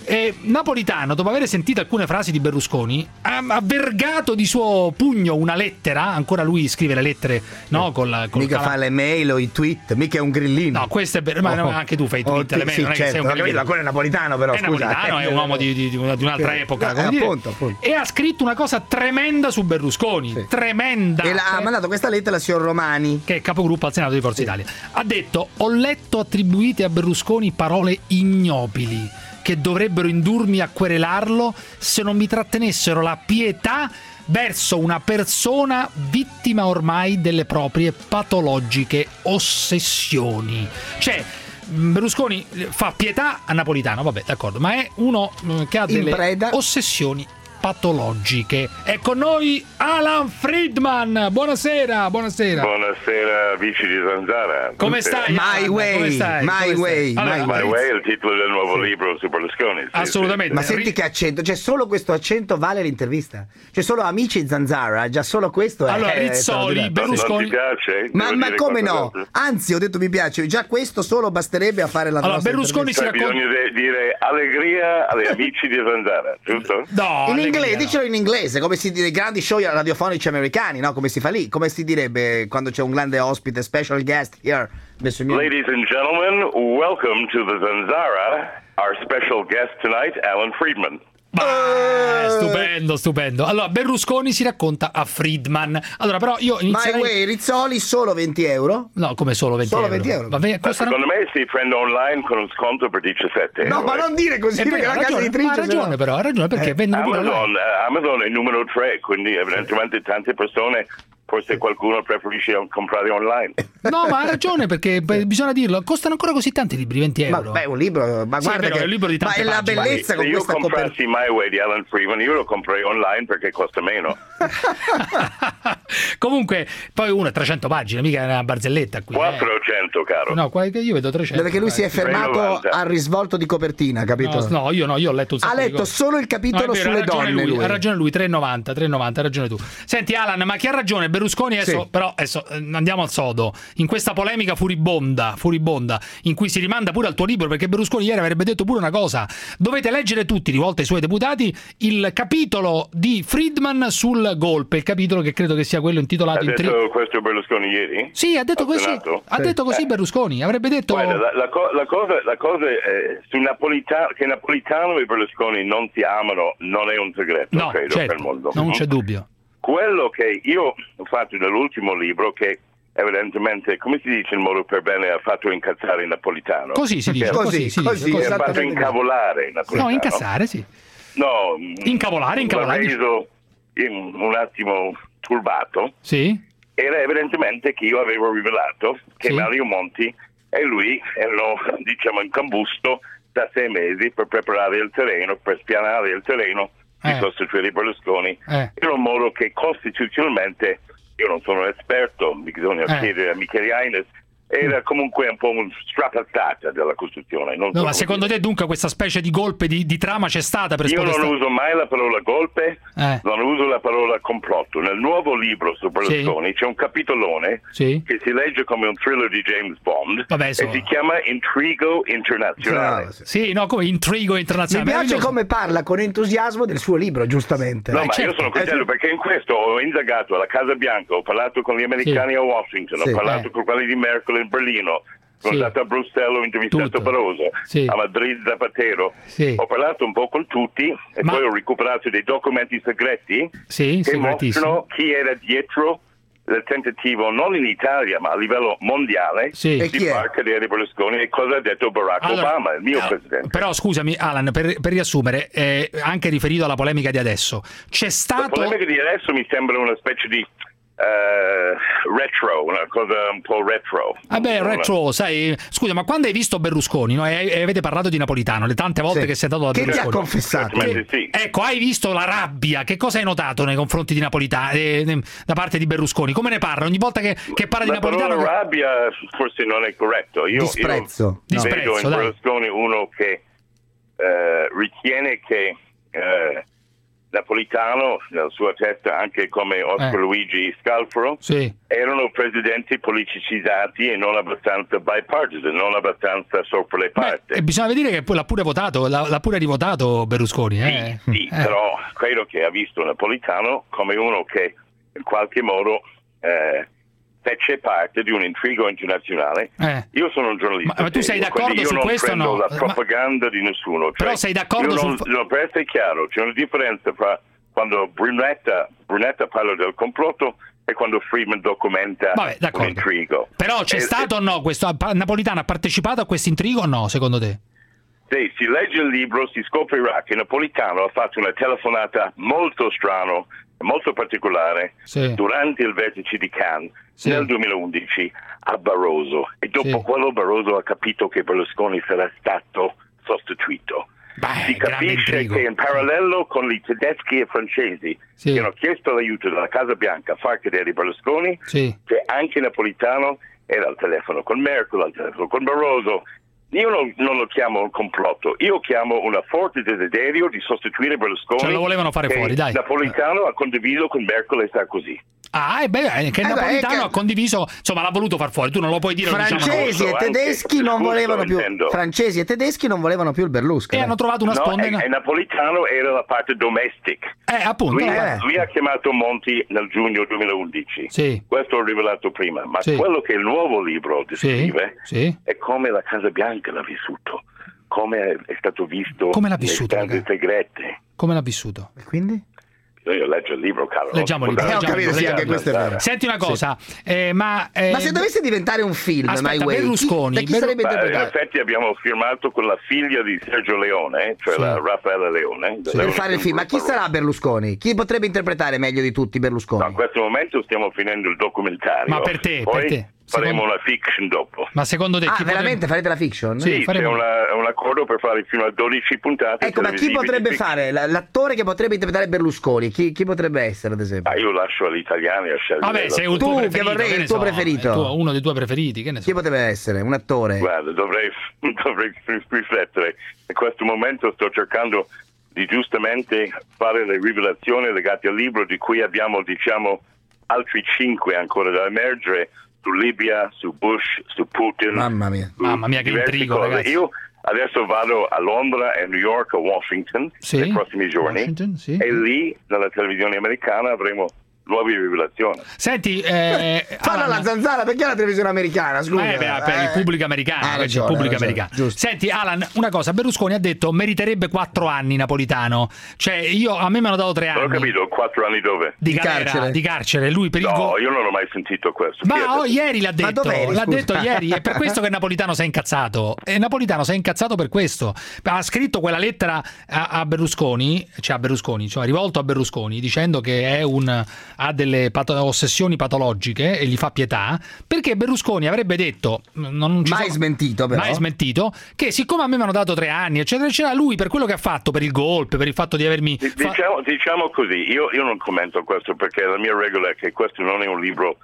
E Napolitano, dopo aver sentito alcune frasi di Berlusconi, ha, ha vergato di suo pugno una lettera. Ancora lui scrive le lettere, no? Con la, con mica cala... fa le mail o i tweet, mica è un grillino. No, questo è vero, ma Oh. anche tu fai i tweet, Oh, le mail, sì, non è che certo, sei un ho capito, grillino. quello è napolitano, però È scusa. napolitano, è un uomo di, di, di un'altra epoca. Eh, come dire. appunto, appunto. E ha scritto una cosa tremenda su Berlusconi, tremenda. E la- ha mandato questa lettera al signor Romani, che è capogruppo al Senato di Forza Italia. Ha detto: ho letto attribuite a Berlusconi parole ignobili che dovrebbero indurmi a querelarlo se non mi trattenessero la pietà verso una persona vittima ormai delle proprie patologiche ossessioni. Cioè, Berlusconi fa pietà a Napolitano, vabbè, d'accordo, ma è uno eh, che ha In delle preda. ossessioni patologiche. È con noi Alan Friedman. Buonasera, buonasera. Buonasera, amici di Zanzara. Come Buonasera. stai? My Alan? way, Come stai? my Come way, stai? Allora, my My Riz- Way è il titolo del nuovo libro su Berlusconi. sì, Assolutamente. ma senti che accento, cioè solo questo accento vale l'intervista. Cioè solo amici Zanzara, già solo questo è. Allora, è Rizzoli, straordinario. Berlusconi- Non ti piace? Ma, Devo ma dire come no? qualcos'altro? Anzi, ho detto mi piace, già questo solo basterebbe a fare la Allora, nostra Berlusconi intervista. si Cioè, racconta- bisogna de- dire allegria agli amici di Zanzara, giusto? No, in allegria, inglese, no. dicelo in inglese, come si dice, grandi show radiofonici americani, no? Come si fa lì? Come si direbbe quando c'è un grande ospite, special guest here, Mister Mio? Ladies and gentlemen, welcome to the Zanzara. Our special guest tonight, Alan Friedman. Ah, stupendo, stupendo. Allora, Berlusconi si racconta a Friedman. Allora, però io My inizierei... way, Rizzoli, solo venti euro? No, come solo venti Solo euro? venti euro. Vabbè, Ma costano... secondo me si prende online con un sconto per diciassette No, euro. ma non dire così, È perché vero, la ha casa ragione, editrice... ma ha ragione se no- però, ha ragione perché Eh. vendono pure Amazon, online. eh, Amazon è il numero tre, quindi evidentemente tante persone, forse qualcuno preferisce comprare online. No, ma ha ragione perché beh, bisogna dirlo, costano ancora così tanti i libri, venti Ma euro. beh, un libro, ma Sì, è guarda vero, che... è un libro di ma tante è la pagine. bellezza Se con io questa copertina. comprassi My Way di Alan Freeman, io lo comprerei online perché costa meno. Comunque, poi uno è trecento pagine, mica è una barzelletta qui. eh. quattrocento, caro. No, qua io vedo trecento. Perché lui si è eh. fermato novanta. al risvolto di copertina, capito? No, no, io no, io ho letto un sacco Ha di letto cose. solo il capitolo No, è vero, sulle ha ragione donne, lui, lui. ha ragione lui, tre e novanta, tre e novanta, hai ragione tu. Senti Alan, ma chi ha ragione? Berlusconi adesso, Sì. però adesso eh, andiamo al sodo. In questa polemica furibonda, furibonda, in cui si rimanda pure al tuo libro, perché Berlusconi ieri avrebbe detto pure una cosa. Dovete leggere tutti, rivolta ai suoi deputati, il capitolo di Friedman sul golpe, il capitolo che credo che sia quello Ha intitolato in tri- detto questo Berlusconi ieri? Sì, ha detto Al così. Senato? Ha detto così Eh. Berlusconi, avrebbe detto Guarda, la, la co- la cosa, la cosa è su Napolitano, che Napolitano e Berlusconi non si amano non è un segreto, no, credo, certo, per il mondo. non c'è dubbio. Quello che io ho fatto nell'ultimo libro, che evidentemente, come si dice in modo per bene, ha fatto incazzare il Napolitano. Così si dice, Che- così, si dice, che così. ha fatto incavolare il Napolitano. No, incassare, sì. No, Incavolare, incavolare. l'ha reso in- un attimo turbato. Sì. Era evidentemente che io avevo rivelato che Sì. Mario Monti e lui erano, diciamo, in cambusto da sei mesi per preparare il terreno, per spianare il terreno Eh. di sostituire Berlusconi, Eh. in un modo che costituzionalmente, io non sono un esperto, bisogna Eh. chiedere a Michele Aines, era comunque un po' un strapazzata della Costituzione. Non No, so ma come secondo te dunque questa specie di golpe di, di trama c'è stata per io spodestare? non uso mai la parola golpe, Eh. non uso la parola complotto. Nel nuovo libro su Berlusconi c'è un capitolone Sì. che si legge come un thriller di James Bond Vabbè, e so- si chiama Intrigo Internazionale. Sì, no, come intrigo Mi internazionale. piace Meraviglioso. come parla con entusiasmo del suo libro, giustamente. No, Eh, ma certo. io sono contento perché in questo ho indagato alla Casa Bianca, ho parlato con gli americani Sì. a Washington, Sì. ho parlato Eh. con quelli di Merkel in Berlino, sono Sì. andato a Bruxelles, ho intervistato Tutto. Barroso, Sì. a Madrid Zapatero, Sì. ho parlato un po' con tutti e Ma- poi ho recuperato dei documenti segreti Sì, che segretissimo. mostrano chi era dietro il tentativo non in Italia ma a livello mondiale Sì. E di chi è? far cadere Berlusconi e cosa ha detto Barack Allora, Obama, il mio eh, presidente. Però scusami Alan, per, per riassumere, eh, anche riferito alla polemica di adesso, c'è La stato... polemica di adesso mi sembra una specie di eh, retro, una cosa un po' retro. Vabbè, Una- retro, sai, scusa, ma quando hai visto Berlusconi, no? e, e avete parlato di Napolitano, le tante volte Sì. che sei andato da Che ti ha Berlusconi, confessato? Certamente sì. ecco, hai visto la rabbia, che cosa hai notato nei confronti di Napolitano, eh, da parte di Berlusconi? Come ne parla? Ogni volta che, che parla La di Napolitano... parola rabbia forse non è corretto. Io, Disprezzo. io Disprezzo, vedo in dai. Berlusconi uno che eh, ritiene che eh, Napolitano, nella sua testa anche come Oscar Eh. Luigi Scalfaro, Sì. erano presidenti politicizzati e non abbastanza bipartisan, non abbastanza sopra le parti. E bisogna dire che poi l'ha pure votato, l'ha, l'ha pure rivotato Berlusconi. Eh? Sì, Eh. però credo che ha visto Napolitano come uno che in qualche modo eh, fece parte di un intrigo internazionale. Eh. Io sono un giornalista. Ma- ma tu sei serio, d'accordo quindi su io non questo o prendo no? la Ma- propaganda di nessuno. Cioè, Però sei d'accordo io sul non, fa- no, per essere chiaro, c'è una differenza fra quando Brunetta, Brunetta parla del complotto e quando Friedman documenta Vabbè, d'accordo. un intrigo. Però c'è E- stato o no questo? Napolitano ha partecipato a questo intrigo o no, secondo te? Se si legge il libro si scoprirà che Napolitano ha fatto una telefonata molto strana, molto particolare, Sì. durante il vertice di Cannes Sì. nel duemilaundici a Barroso, e dopo Sì. quello Barroso ha capito che Berlusconi sarà stato sostituito. si capisce intrigo. che in parallelo con i tedeschi e francesi Sì. che hanno chiesto l'aiuto della Casa Bianca a far cadere Berlusconi, Sì. che anche Napolitano era al telefono con Merkel, al telefono con Barroso. Io non, non lo chiamo un complotto, io chiamo un forte desiderio di sostituire Berlusconi. Cioè, lo volevano fare che fuori, dai. Napolitano ha condiviso con Merkel e Sarkozy. Ah, e beh, che Eh beh, Napolitano è che- ha condiviso, insomma, l'ha voluto far fuori. Tu non lo puoi dire. lo diciamo noi. Francesi e tedeschi non Scusa, volevano più intendo. francesi e tedeschi non volevano più il Berlusconi. E hanno trovato una No, sponda. e, in- e Napolitano era la parte domestic. Eh, appunto. Lui, eh. lui ha chiamato Monti nel giugno duemilaundici. Sì. Questo ho rivelato prima, ma Sì. quello che il nuovo libro descrive Sì. è come la Casa Bianca l'ha vissuto, come è stato visto Come l'ha nelle vissuto, stanze ragazzi? segrete. Come l'ha vissuto? E quindi? Io leggo il libro, Carlo. Leggiamo il libro. Eh, ho leggiamo il capito, libro, sì, anche leggiamo il questo è libro. vero. Senti una cosa, eh, ma, eh, Ma se dovesse diventare un film, Aspetta, My Way, Berlusconi, chi, da chi Berlu- sarebbe Beh, in interpretato? effetti abbiamo firmato con la figlia di Sergio Leone, cioè Sì. la Raffaella Leone. Per Leone fare il film, ma chi Barroso. sarà Berlusconi? Chi potrebbe interpretare meglio di tutti Berlusconi? No, in questo momento stiamo finendo il documentario. Ma per te, Poi per te. faremo Secondo- una fiction dopo. Ma secondo te Ah, chi veramente farete la fiction? Sì, Sì, faremo- c'è una- un accordo per fare fino a dodici puntate. Ecco, ma chi televisive di potrebbe fiction. fare? L- L'attore che potrebbe interpretare Berlusconi? Chi, chi potrebbe essere, ad esempio? Ah, io lascio agli italiani a scegliere. Vabbè, sei un Tu, tuo che preferito, vorrei che il ne tuo so, preferito. il tuo- uno dei tuoi preferiti, che ne so. Chi potrebbe essere? Un attore? Guarda, dovrei, dovrei riflettere. In questo momento sto cercando di giustamente fare le rivelazioni legate al libro, di cui abbiamo, diciamo, altri cinque ancora da emergere, su Libia, su Bush, su Putin. Mamma mia. su Mamma mia, che diverse intrigo, cose. ragazzi. Io adesso vado a Londra, a New York, a Washington Sì, nei prossimi giorni, Washington, sì. e lì nella televisione americana avremo nuove rivelazioni. Senti, eh, Fanno Alan- la zanzara, perché la televisione americana? Scusa. Eh, beh, per il Eh. pubblico americano, Hai perché c'è il ragione, pubblico hai ragione, americano. giusto. Senti, Alan, una cosa, Berlusconi ha detto meriterebbe quattro anni Napolitano. Cioè, io a me mi hanno dato tre Non ho anni capito, quattro anni dove? di Di galera, carcere. di carcere. Lui per il No, go- io non ho mai sentito questo. Chi Ma è oh, detto? ieri l'ha Ma detto, dov'eri, l'ha scusa? detto ieri, è per questo che Napolitano si è incazzato. E Napolitano si è incazzato per questo. Ha scritto quella lettera a, a Berlusconi, cioè a Berlusconi, cioè rivolto a Berlusconi, dicendo che è un, ha delle pato- ossessioni patologiche e gli fa pietà, perché Berlusconi avrebbe detto, non ci Mai sono- smentito, però. mai smentito, che siccome a me mi hanno dato tre anni, eccetera, eccetera, lui per quello che ha fatto, per il golpe, per il fatto di avermi Di- fa- Diciamo, diciamo così, io, io non commento questo perché la mia regola è che questo non è un libro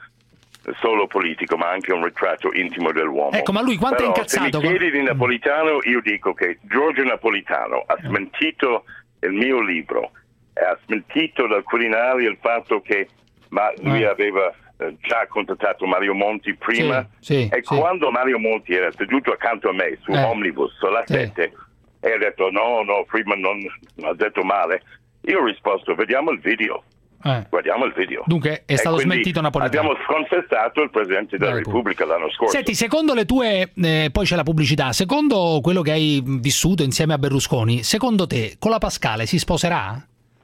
solo politico, ma anche un ritratto intimo dell'uomo. Ecco, ma lui quanto è Però, incazzato se mi con- chiedi di Napolitano, io dico che Giorgio Napolitano ha smentito il mio libro, e ha smentito dal Quirinale il fatto che ma lui Eh. aveva eh, già contattato Mario Monti prima, Sì, sì, e sì. quando Mario Monti era seduto accanto a me su Eh. Omnibus sulla Sì. sette e ha detto no, no, Friedman non ha detto male, io ho risposto vediamo il video. Eh. Guardiamo il video. Dunque è E stato quindi smentito Napolitano. Abbiamo sconfessato il Presidente della Della Repubblica l'anno scorso. Senti, secondo le tue, eh, poi c'è la pubblicità, secondo quello che hai vissuto insieme a Berlusconi, secondo te con la Pascale si sposerà?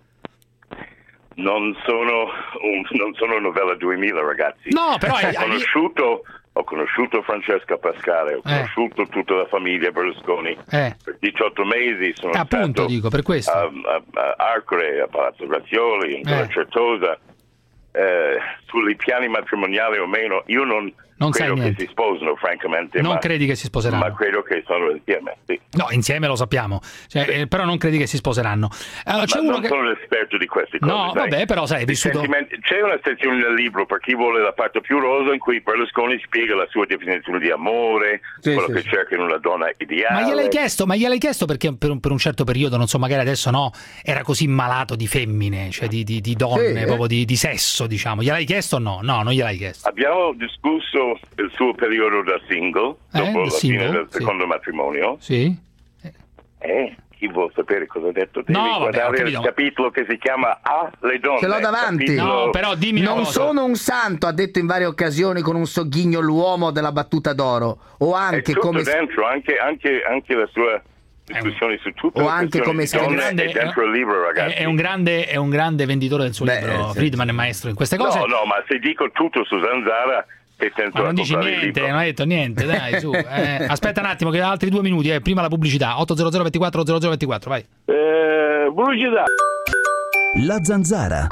Non sono, un, non sono novella duemila, ragazzi. No, però hai- ho, conosciuto, ho conosciuto Francesca Pascale, ho conosciuto tutta la famiglia Berlusconi. Eh. Per diciotto mesi sono Eh, appunto, stato dico, per questo. a, a, a Arcore, a Palazzo Grazioli, in Villa Eh. Certosa. Eh, sui piani matrimoniali o meno, io non, Non credo sai che niente. si sposano, francamente. Non ma, credi che si sposeranno? Ma credo che sono insieme, sì. No, insieme lo sappiamo, cioè, eh, però non credi che si sposeranno. Allora, c'è ma uno non che... sono l'esperto di queste cose. No, sai. vabbè, però sai, hai vissuto... Sentimenti- C'è una sezione nel libro per chi vuole la parte più rosa in cui Berlusconi spiega la sua definizione di amore, Sì, quello sì, che sì. cerca in una donna ideale. Ma gliel'hai chiesto, ma gliel'hai chiesto perché per un, per un certo periodo, non so, magari adesso no, era così malato di femmine, cioè di, di, di donne, Sì. proprio di, di sesso, diciamo. Gliel'hai chiesto o no? No, non gliel'hai chiesto. Abbiamo discusso il suo periodo da single, Eh, dopo da la single, fine del sì. secondo matrimonio. Sì. Eh, chi vuole sapere cosa ha detto? Devi No, vabbè, ho guardare capito. il capitolo che si chiama Ah, le donne. Ce l'ho davanti. Capitolo- Non sono un santo, ha detto in varie occasioni con un sogghigno l'uomo della battuta d'oro. O È anche tutto come... dentro, anche, anche, anche la sua discussione su tutte O le anche questioni come di donne scrive- è dentro il libro, È, ragazzi. è un grande, è un grande venditore del suo Beh, libro. sì. Friedman è maestro in queste cose. No, no, ma se dico tutto su Zanzara, che senso Ma ha non dici comprare il niente, libro? non hai detto niente, dai, su. Eh, aspetta un attimo, che ha altri due minuti, eh. Prima la pubblicità. otto zero zero ventiquattro zero zero ventiquattro, vai. Eh, pubblicità. La Zanzara.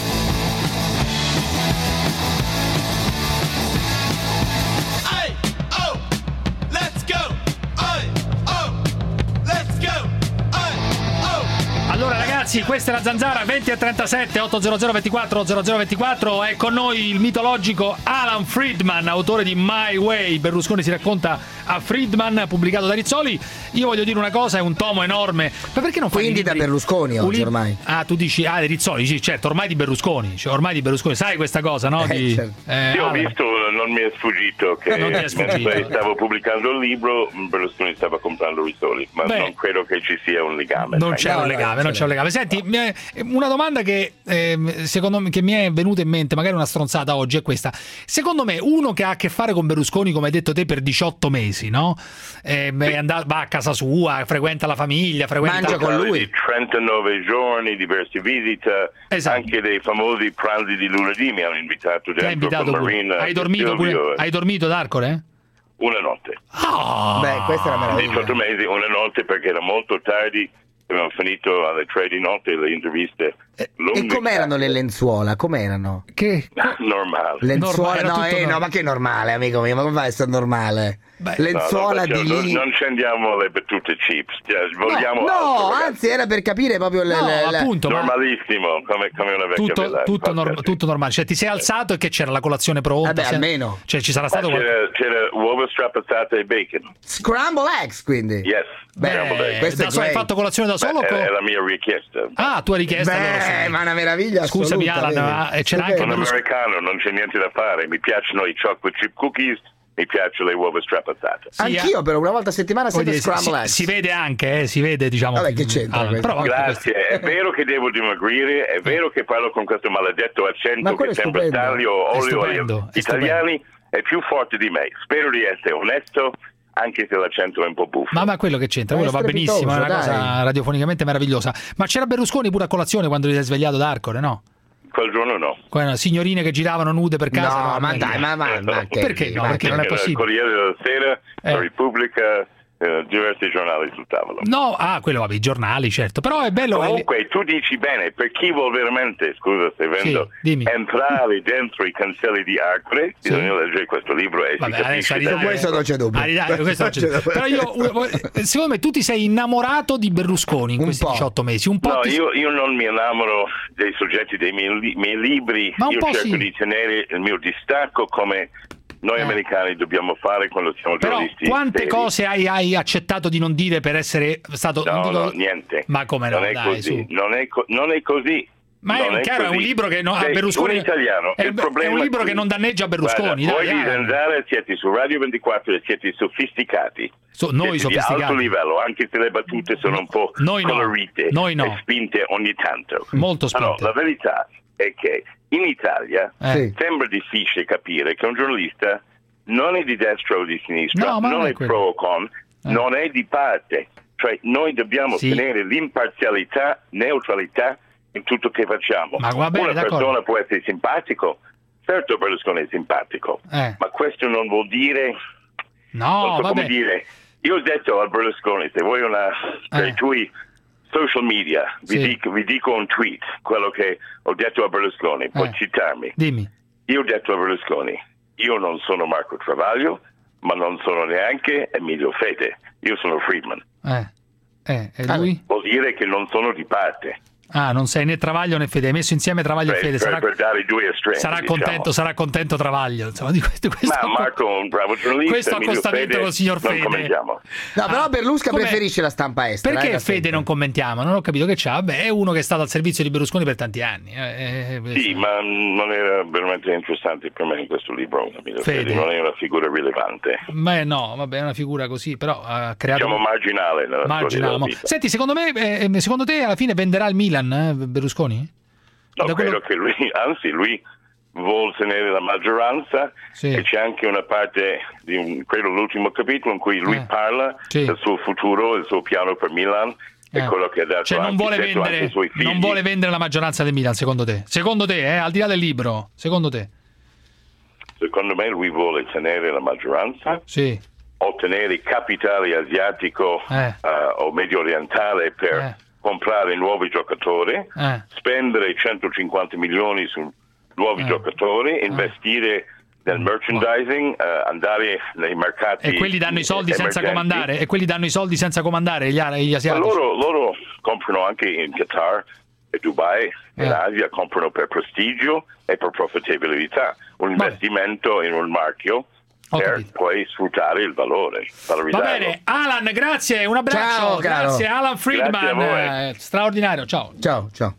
Allora ragazzi, questa è la Zanzara, venti e trentasette, otto zero zero ventiquattro zero zero ventiquattro. È con noi il mitologico Alan Friedman, autore di My Way. Berlusconi si racconta a Friedman, pubblicato da Rizzoli. Io voglio dire una cosa, è un tomo enorme. Ma perché non fai Quindi i libri? da Berlusconi Un oggi lib- ormai. Ah, tu dici, ah, Rizzoli, sì, certo, ormai di Berlusconi, cioè, ormai di Berlusconi, sai questa cosa, no? Eh, Di, certo. eh, Sì, ho Alan. visto, non mi è sfuggito che Non ti è sfuggito. mentre stavo pubblicando il libro, Berlusconi stava comprando Rizzoli, ma Beh. non credo che ci sia un legame. Non sai. c'è un legame, non c'è un legame. Senti, mi è- una domanda che ehm, secondo me che mi è venuta in mente, magari una stronzata oggi, è questa. Secondo me, uno che ha a che fare con Berlusconi, come hai detto te, per diciotto mesi, no? Eh, è andato- va a casa sua, frequenta la famiglia, frequenta Di trentanove giorni, diverse visite, anche dei famosi pranzi di lunedì mi hanno invitato Ti ha dentro invitato con pure. Marina. Hai e dormito pure? Silvio, eh. Hai dormito ad Arcore? Una notte. Beh, questa è una meraviglia. diciotto mesi, una notte perché era molto tardi, abbiamo finito alle tre di notte le interviste lunghe. E com'erano le lenzuola? Com'erano? Che? Normale. Lenzuola, Norma- era no, tutto eh, no, normale. ma che normale, amico mio, ma come fa a essere normale? Lenzuola No, no, di non- lì. Non scendiamo le battute cheap, cioè, vogliamo No, altro, ragazzi. anzi, era per capire proprio le, No, le- le- appunto, ma- Normalissimo, come, come una vecchia Tutto, villa, tutto, infatti, nor- sì. tutto normale, cioè ti sei alzato e che c'era la colazione pronta? Vabbè, Se- almeno. Cioè ci sarà stato Eh, qualche... c'era, c'era uova strapazzate e bacon. Scramble eggs, quindi. Yes, scrambled eggs. questo è da solo, hai great. fatto colazione da solo? Beh, o co- è la mia richiesta. Ah, tu hai richiesto. Beh, allora, sì. ma è una meraviglia Scusami assoluta, Alan, vedi? ma eh, c'era anche Sono Berlusconi. americano, non c'è niente da fare. Mi piacciono i chocolate chip cookies, mi piacciono le uova strapazzate. Anch'io però una volta a settimana Vuol sempre dire, si, scramble si- eggs. si vede anche, eh, si vede, diciamo. Vabbè, che c'entra Ah, questo? però anche questo- Grazie, è vero che devo dimagrire, è vero che parlo con questo maledetto Ma accento quello che è sembra stupendo. taglio È olio agli stupendo, è italiani, è più forte di me. Spero di essere onesto, anche se l'accento è un po' buffo. Ma, ma quello che c'entra, Ma è quello va benissimo, è una strepitoso, cosa dai. radiofonicamente meravigliosa. Ma c'era Berlusconi pure a colazione quando ti sei svegliato da Arcore, no? Quel giorno no. Quelle signorine che giravano nude per casa. No, ma niente. dai, ma, ma, ma che- Perché no? ma Perché che- non è Era il possibile. Corriere della Sera, Eh. la Repubblica, eh, diversi giornali sul tavolo. No, ah, quello vabbè, i giornali, certo. Però è bello. Comunque tu dici bene, per chi vuole veramente, scusa se vendo, Sì, dimmi. entrare dentro i cancelli di Arcore, Sì. bisogna leggere questo libro e Vabbè, si adesso capisce arriviamo- da questo non c'è dubbio. Arriviamo, questo non c'è dubbio. Però io, secondo me, tu ti sei innamorato di Berlusconi in Un questi po'. diciotto mesi. Un po' No, ti- io, io non mi innamoro dei soggetti dei miei, li- miei libri, Ma un io po' cerco sì. di tenere il mio distacco come noi Eh. americani dobbiamo fare quando siamo Però giornalisti. quante seri. cose hai, hai accettato di non dire per essere stato... No, non dico- no, niente. Ma come no, non è dai, così. su. Non è, co- non è così. Ma è, Non chiaro, è così. un libro che no, a Sei Berlusconi... un italiano. È, Il problema è un libro qui- che non danneggia Berlusconi. Guarda, dai, voi di dai. Zanzara siete su Radio ventiquattro e siete sofisticati. So- noi siete sofisticati. di alto livello, anche se le battute sono un po' Noi no. colorite Noi no. e spinte ogni tanto. Molto Allora, spinte. la verità è che in Italia Eh. Sì. sembra difficile capire che un giornalista non è di destra o di sinistra, No, ma non non è è quello. pro o con, non è di parte. Cioè noi dobbiamo Sì. tenere l'imparzialità, neutralità in tutto che facciamo. Ma va bene, Una d'accordo. persona può essere simpatico, certo Berlusconi è simpatico, Eh. ma questo non vuol dire, non No, so vabbè. come dire. Io ho detto a Berlusconi, se vuoi una per Eh. i tuoi social media, vi, Sì. dico, vi dico un tweet, quello che ho detto a Berlusconi, puoi Eh. citarmi. Dimmi. Io ho detto a Berlusconi, io non sono Marco Travaglio, ma non sono neanche Emilio Fede, io sono Friedman. Eh, eh, e lui? Vuol dire che non sono di parte. Ah, non sei né Travaglio né Fede, hai messo insieme Travaglio Per, e Fede. per, Sarà, per dare due estremi, sarà, diciamo. contento, sarà contento Travaglio. Insomma, di questo, questo, Ma Marco è un bravo giornalista, questo Emilio accostamento Fede, col signor non Fede. commentiamo. No, però Berlusca com'è? preferisce la stampa estera. Perché eh, da Fede sempre. non commentiamo? Non ho capito che c'ha. Beh, è uno che è stato al servizio di Berlusconi per tanti anni. Eh, eh, Sì, ma non era veramente interessante per me in questo libro, Emilio Fede. Fede, non è una figura rilevante. Beh, no, vabbè, è una figura così, però ha creato. Diciamo marginale nella marginale. storia della mo- vita. Senti, secondo me, eh, secondo te alla fine venderà il Milan, eh, Berlusconi? No, Da credo quello- che lui, anzi lui vuol tenere la maggioranza Sì. e c'è anche una parte di un, credo l'ultimo capitolo in cui lui Eh. parla Sì. del suo futuro, il suo piano per Milan Eh. e quello che ha dato Cioè non anche, vuole, detto anche ai vendere, suoi figli. non vuole vendere la maggioranza del Milan, secondo te? Secondo te, eh, al di là del libro, secondo te? Secondo me lui vuole tenere la maggioranza, Sì. ottenere capitale asiatico Eh. eh, o medio orientale per Eh. comprare nuovi giocatori, Eh. spendere centocinquanta milioni su nuovi Eh. giocatori, investire nel merchandising, eh, andare nei mercati E quelli danno i soldi senza emergenti. comandare? E quelli danno i soldi senza comandare, gli, ara- gli Ma asiatici? loro, loro comprano anche in Qatar e Dubai, in Eh. Asia, comprano per prestigio e per profittabilità, un investimento in un marchio Ho per capito. poi sfruttare il valore, Va valorizzarlo. bene, Alan, grazie, un abbraccio. Ciao, caro. Grazie, Alan Friedman. Grazie a voi. eh, straordinario, ciao. Ciao, ciao.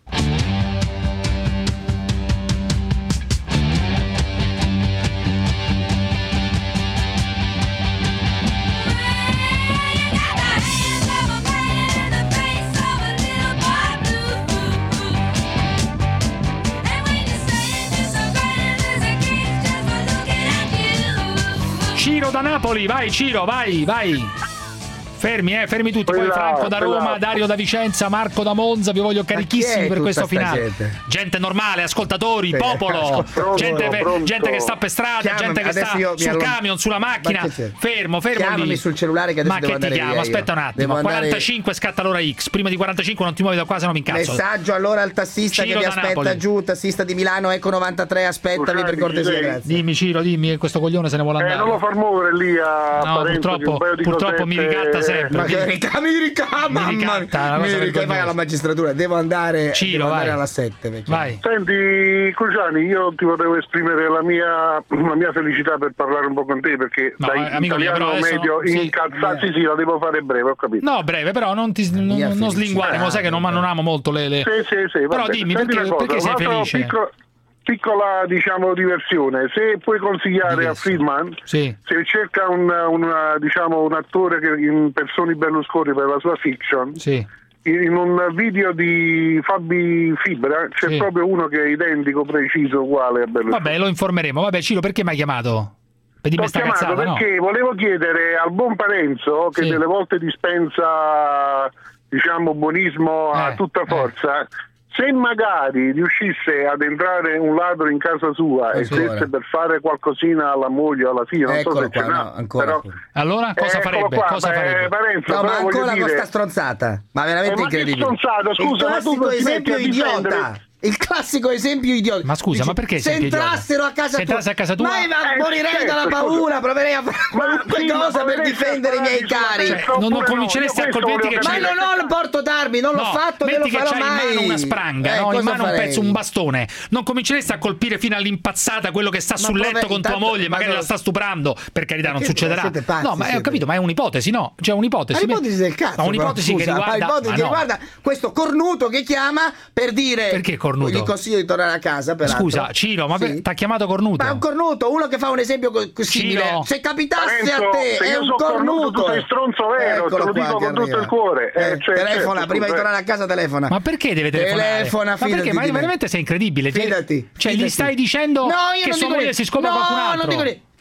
Ciro da Napoli, vai Ciro, vai, vai. Fermi, eh, fermi tutti. Poi Quella- Franco da Roma, quella- Dario da Vicenza, Marco da Monza. Vi voglio carichissimi è per tutta questo sta finale. gente? Gente normale, ascoltatori, Sì, popolo, ascoltatori. gente, Pronto, gente che sta per strada, Chiamami, gente che adesso sta io mi sul allon- camion, sulla macchina. Ma che c'è? Fermo, fermo Chiamami lì. sul cellulare che adesso Ma devo che ti andare chiamo? via Aspetta io. un attimo. Devo andare- quarantacinque scatta l'ora X. Prima di quarantacinque non ti muovi da qua, se no mi incazzo. Messaggio allora al tassista Ciro che vi da aspetta Napoli. giù, tassista di Milano, Eco novantatré, aspettami Scusate, per cortesia, sì. grazie. Dimmi Ciro, dimmi che questo coglione se ne vuole Eh, andare. non lo far muovere lì a No, Parenzo, che purtroppo, un paio di purtroppo mi cosette- ricatta sempre. Ma che rica- mi rica- mamma Mi mia. ricatta, una cosa Mi rica- vergognosa. vai alla magistratura, devo andare, Ciro, devo andare vai. alla sette. vecchio. Vai. Senti, Cruciani, io ti volevo esprimere la mia, la mia felicità per parlare un po' con te, perché No, da eh, amico mio, italiano però adesso medio no, sì. incazzato, sì, sì, la devo fare breve, ho capito. No, breve, però non, ti, non, Mia non felicità. slinguare, mo sai che non, non amo molto le... le... Sì, sì, sì, va Però bene. dimmi, Senti perché, una cosa, perché sei un'altra felice? picco- piccola, diciamo, diversione. Se puoi consigliare a Friedman, Sì. se cerca un, un, diciamo, un attore che impersoni Berlusconi per la sua fiction, Sì. in un video di Fabi Fibra c'è Sì. proprio uno che è identico, preciso, uguale a Berlusconi. Vabbè, lo informeremo. Vabbè, Ciro, perché mi hai chiamato? Per dirmi T'ho sta chiamato cazzata, no? perché volevo chiedere al buon Parenzo, che Sì. delle volte dispensa, diciamo, buonismo a Eh, tutta forza, se magari riuscisse ad entrare un ladro in casa sua e Ancora. stesse per fare qualcosina alla moglie o alla figlia, non so Eccolo se ce qua, n'ha, no, ancora. però... Allora, cosa Eccolo farebbe? qua, Cosa beh, farebbe? Parenzo, No, però ma voglio ancora con dire- sta stronzata, ma veramente Eh, ma che incredibile. stronzata, scusa, il ma tu classico non ti esempio metti a difendere- idiota. Il classico esempio idiota. Ma scusa, Dici, ma perché se esempio entrassero a casa Se tua, entrasse a casa tua- ma ma Eh, morirei certo, dalla scusa. paura, proverei a fare Ma qualunque sì, ma cosa per proveresti difendere i a miei fare cari. sulla testa, Non, non oppure no, cominceresti io a questo colpirti che volevo c'è... Ma non ho il porto d'armi, non l'ho No, fatto, né metti lo che farò c'hai in mai. mano una spranga, Eh, no? in cosa mano un farei? pezzo, un bastone. Non cominceresti a colpire fino all'impazzata quello che sta sul prove- letto con tua intanto- moglie, ma magari no- la sta stuprando. Per carità, non Perché succederà. siete pazzi, No, ma eh, ho siete. capito, ma è un'ipotesi, no? Cioè un'ipotesi. Ma l'ipotesi del cazzo. Ma un'ipotesi però, che scusa, riguarda... ma l'ipotesi ma che no. riguarda questo cornuto che chiama per dire. Perché cornuto? Gli consiglio di tornare a casa. Peraltro. Scusa, Ciro, ma Sì. ti ha chiamato cornuto? Ma è un cornuto, uno che fa un esempio co- simile. Ciro. Se capitasse Parenzo, a te, se è io un sono cornuto, cornuto. tu sei stronzo vero, te Eccolo lo qua dico che con tutto arriva. il cuore. Eh, Eh, cioè, telefona, certo, prima di scusa. tornare a casa telefona. Ma perché deve telefonare? Telefona, ma perché? fidati Ma di me. veramente sei incredibile. Ti- Fidati, Cioè, fidati. gli stai dicendo No, io che non sua dico moglie niente. si scopre no, qualcun altro? non dico niente.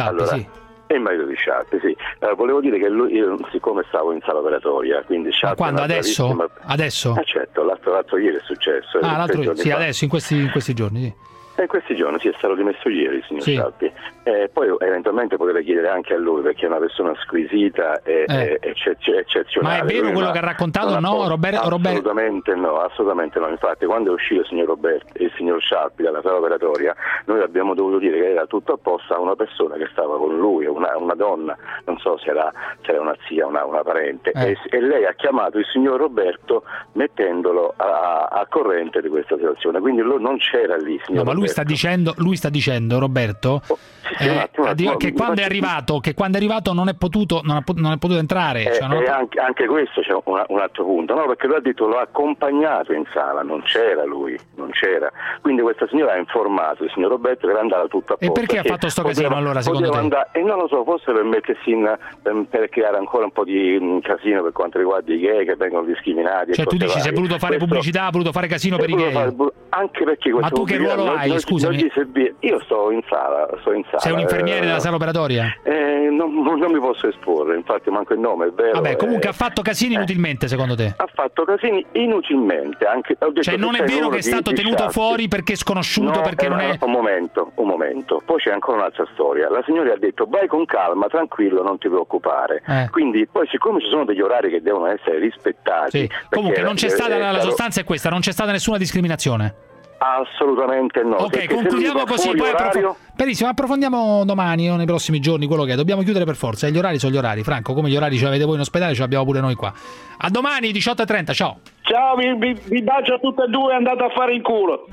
Sciarpi, allora, sì. È il marito di Sciarpi, sì. Uh, volevo dire che lui, io, siccome stavo in sala operatoria, quindi Sciarpi... Ma quando? è una Adesso? bravissima- Adesso? Eh certo, l'altro, l'altro ieri è successo. Ah, l'altro tre giorni sì, fa. adesso, in questi, in questi giorni, sì. in questi giorni sì, è stato dimesso ieri, signor Sì. Salpi. Eh, poi eventualmente potete chiedere anche a lui, perché è una persona squisita e Eh. e eccezio- eccezionale. Ma è vero Lui quello non che ha raccontato, non no, può- Robert- Robert- Assolutamente no, assolutamente no. Infatti quando è uscito il signor Roberto e il signor Salpi dalla sala operatoria, noi abbiamo dovuto dire che era tutto a posto a una persona che stava con lui, una, una donna, non so se era, se era una zia, una, una parente, Eh. e, e lei ha chiamato il signor Roberto mettendolo a, a corrente di questa situazione, quindi lui non c'era lì, signor No, ma lui Roberto. sta dicendo, lui sta dicendo, Roberto, sì, un eh, attimo, un attimo, che mi quando è faccio- arrivato, che quando è arrivato non è potuto, non ha, pot- non è potuto entrare. Eh, cioè, non ha e pot- anche, anche questo c'è un, un altro punto, no? Perché lui ha detto l'ho accompagnato in sala, non c'era lui, non c'era. Quindi questa signora ha informato il signor Roberto che era andata tutto a posto. E perché ha fatto sto casino, allora, secondo poteva te? andare- e non lo so, forse per mettersi in, per, per creare ancora un po' di mm, casino per quanto riguarda i gay che vengono discriminati. e Cioè tu cose dici si è varie. voluto fare Questo- pubblicità, ha voluto fare casino per i voluto gay. fare bu- anche perché Ma questa tu che pubblicità ruolo non- hai, non- scusami? non gli servì- Io sto in sala, sto in sala. Sei un infermiere eh, della sala operatoria? eh, non, non mi posso esporre, infatti manco il nome, è vero. Vabbè, comunque eh, ha fatto casini inutilmente, secondo te? ha fatto casini inutilmente. Anche, ho detto Cioè non che è sei vero uno che è di- stato di tenuto sciarpi. fuori perché è sconosciuto, No, perché eh, non è... Un momento, un momento. Poi c'è ancora un'altra storia. La signora ha detto vai con calma, tranquillo, non ti preoccupare. Eh. Quindi poi siccome ci sono degli orari che devono essere rispettati... Sì. perché Comunque non c'è è- stata, è la, la stato- sostanza è questa, non c'è stata nessuna discriminazione. Assolutamente no. Ok, perché se concludiamo lui va così, fuori poi orario- approfo- benissimo, approfondiamo domani o nei prossimi giorni quello che è. Dobbiamo chiudere per forza, e gli orari sono gli orari. Franco, come gli orari ce l'avete voi in ospedale, ce l'abbiamo pure noi qua. A domani diciotto e trenta, ciao. Ciao, vi, vi, vi bacio a tutte e due, andate a fare il culo.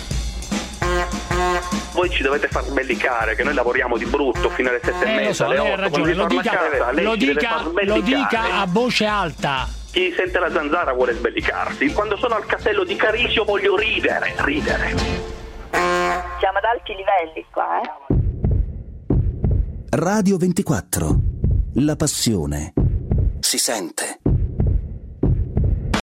Voi ci dovete far sbellicare, che noi lavoriamo di brutto fino alle sette e Eh, lo mezza, so, alle lei ha otto, ragione, quando lo vi torna a dica, casa, lei lo ci deve dica, far lo sbellicare. dica a voce alta. Chi sente la zanzara vuole sbellicarsi. Quando sono al castello di Carisio voglio ridere, ridere. Siamo ad alti livelli qua, eh? Radio ventiquattro. La passione si sente.